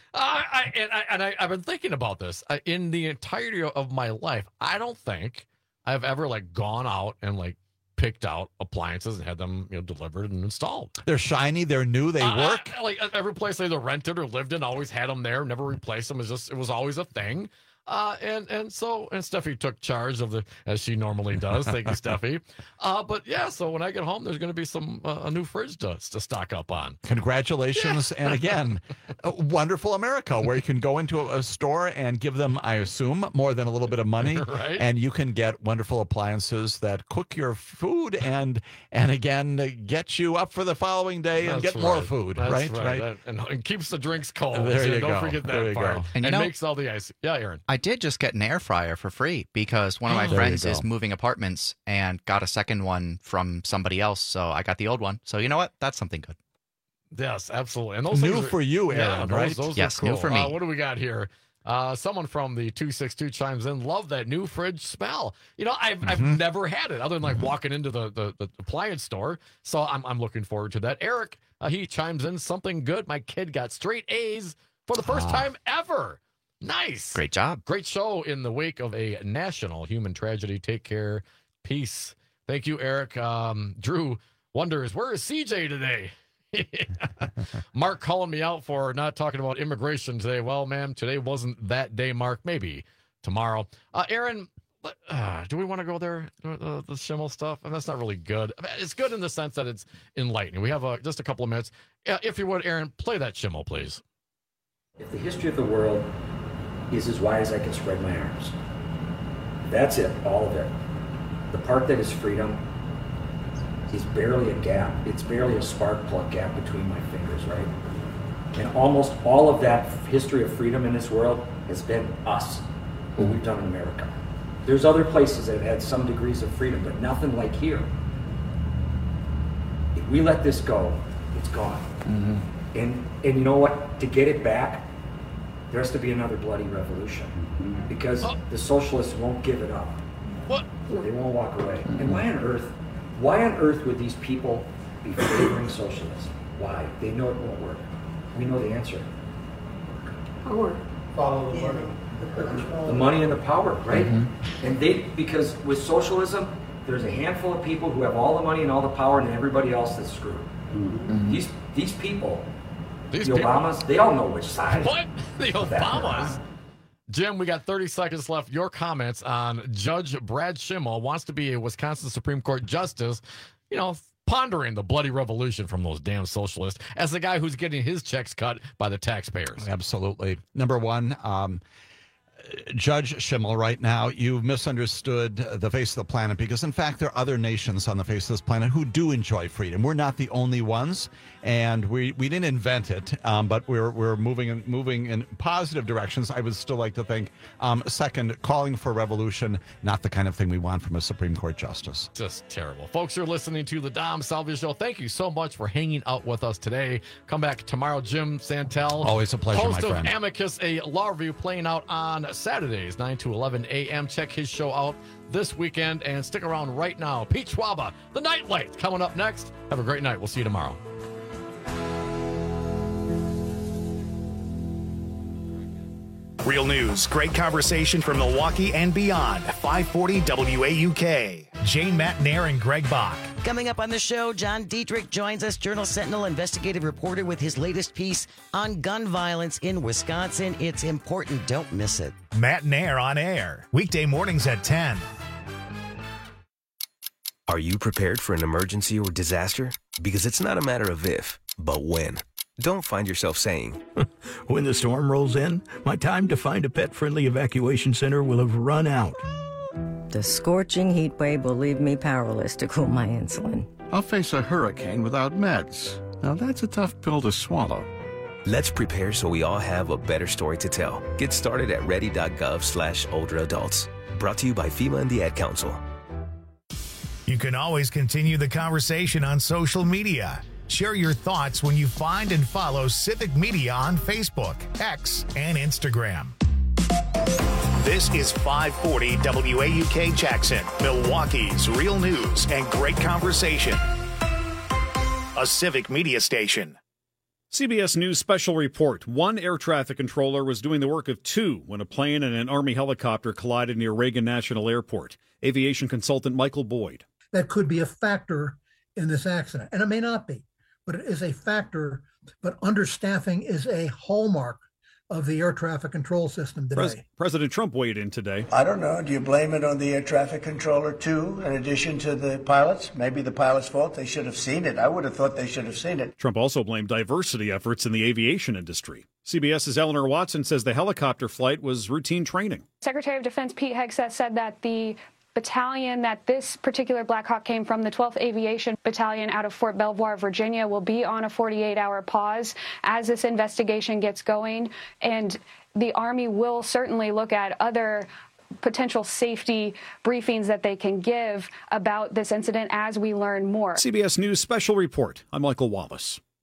I've been thinking about this in the entirety of my life. I don't think I've ever gone out and picked out appliances and had them delivered and installed. They're shiny, they're new, they work. Every place I either rented or lived in always had them there, never replaced them. It was always a thing. And Steffi took charge of as she normally does. Thank you, Steffi. But yeah, so when I get home, there's going to be a new fridge to stock up on. Congratulations. Yeah. And again, wonderful America, where you can go into a store and give them, I assume, more than a little bit of money. Right. And you can get wonderful appliances that cook your food and again, get you up for the following day and get more food. That's right. And keeps the drinks cold. There you don't go. forget that there you part. go. And makes all the ice. Yeah, Aaron. I did just get an air fryer for free because one of my friends is moving apartments and got a second one from somebody else. So I got the old one. So you know what? That's something good. Yes, absolutely. And those new for you, Aaron, right? Those yes, are cool. New for me. What do we got here? Someone from the 262 chimes in. Love that new fridge smell. I've never had it other than walking into the appliance store. So I'm looking forward to that. Eric, he chimes in. Something good. My kid got straight A's for the first time ever. Nice. Great job. Great show in the wake of a national human tragedy. Take care. Peace. Thank you, Eric. Drew wonders, where is CJ today? Mark calling me out for not talking about immigration today. Well, ma'am, today wasn't that day, Mark. Maybe tomorrow. Aaron, do we want to go there? The Schimmel stuff? And that's not really good. It's good in the sense that it's enlightening. We have just a couple of minutes. If you would, Aaron, play that Schimmel, please. If the history of the world is as wide as I can spread my arms, that's it, all of it. The part that is freedom is barely a gap. It's barely a spark plug gap between my fingers, right? And almost all of that history of freedom in this world has been us, what we've done in America. There's other places that have had some degrees of freedom, but nothing like here. If we let this go, it's gone. Mm-hmm. And you know what? To get it back, there has to be another bloody revolution, because the socialists won't give it up. What? They won't walk away. And why on earth would these people be favoring socialism? Why? They know it won't work. We know the answer. Power. Follow the money. The money and the power, right? Mm-hmm. And because with socialism, there's a handful of people who have all the money and all the power, and everybody else that's screwed. Mm-hmm. These people, the Obamas, they all know which side. What? The Obamas? Jim, we got 30 seconds left. Your comments on Judge Brad Schimmel wants to be a Wisconsin Supreme Court justice, pondering the bloody revolution from those damn socialists as the guy who's getting his checks cut by the taxpayers. Absolutely. Number one, Judge Schimmel, right now, you've misunderstood the face of the planet because, in fact, there are other nations on the face of this planet who do enjoy freedom. We're not the only ones, and we didn't invent it, but we're moving in positive directions. I would still like to think. Second, calling for revolution, not the kind of thing we want from a Supreme Court justice. Just terrible. Folks, you're listening to the Dom Salvia Show. Thank you so much for hanging out with us today. Come back tomorrow. Jim Santel, always a pleasure, host my friend. of Amicus, a law review playing out on Saturdays, 9 to 11 a.m. Check his show out this weekend and stick around right now. Pete Schwaba, The Nightlight, coming up next. Have a great night. We'll see you tomorrow. Real news, great conversation from Milwaukee and beyond. 540 WAUK. Jane Matt Nair and Greg Bach. Coming up on the show, John Dietrich joins us, Journal Sentinel investigative reporter, with his latest piece on gun violence in Wisconsin. It's important. Don't miss it. Matt Nair on air. Weekday mornings at 10. Are you prepared for an emergency or disaster? Because it's not a matter of if, but when. Don't find yourself saying, when the storm rolls in, my time to find a pet-friendly evacuation center will have run out. The scorching heat wave will leave me powerless to cool my insulin. I'll face a hurricane without meds. Now that's a tough pill to swallow. Let's prepare so we all have a better story to tell. Get started at ready.gov/older adults. Brought to you by FEMA and the Ad Council. You can always continue the conversation on social media. Share your thoughts when you find and follow Civic Media on Facebook, X, and Instagram. This is 540 WAUK Jackson, Milwaukee's real news and great conversation. A Civic Media station. CBS News special report. One air traffic controller was doing the work of two when a plane and an Army helicopter collided near Reagan National Airport. Aviation consultant Michael Boyd. That could be a factor in this accident, and it may not be, but it is a factor. But understaffing is a hallmark of the air traffic control system today. President Trump weighed in today. I don't know. Do you blame it on the air traffic controller, too, in addition to the pilots? Maybe the pilot's fault. They should have seen it. I would have thought they should have seen it. Trump also blamed diversity efforts in the aviation industry. CBS's Eleanor Watson says the helicopter flight was routine training. Secretary of Defense Pete Hegseth said that the battalion that this particular Black Hawk came from, the 12th Aviation Battalion out of Fort Belvoir, Virginia, will be on a 48-hour pause as this investigation gets going. And the Army will certainly look at other potential safety briefings that they can give about this incident as we learn more. CBS News special report. I'm Michael Wallace.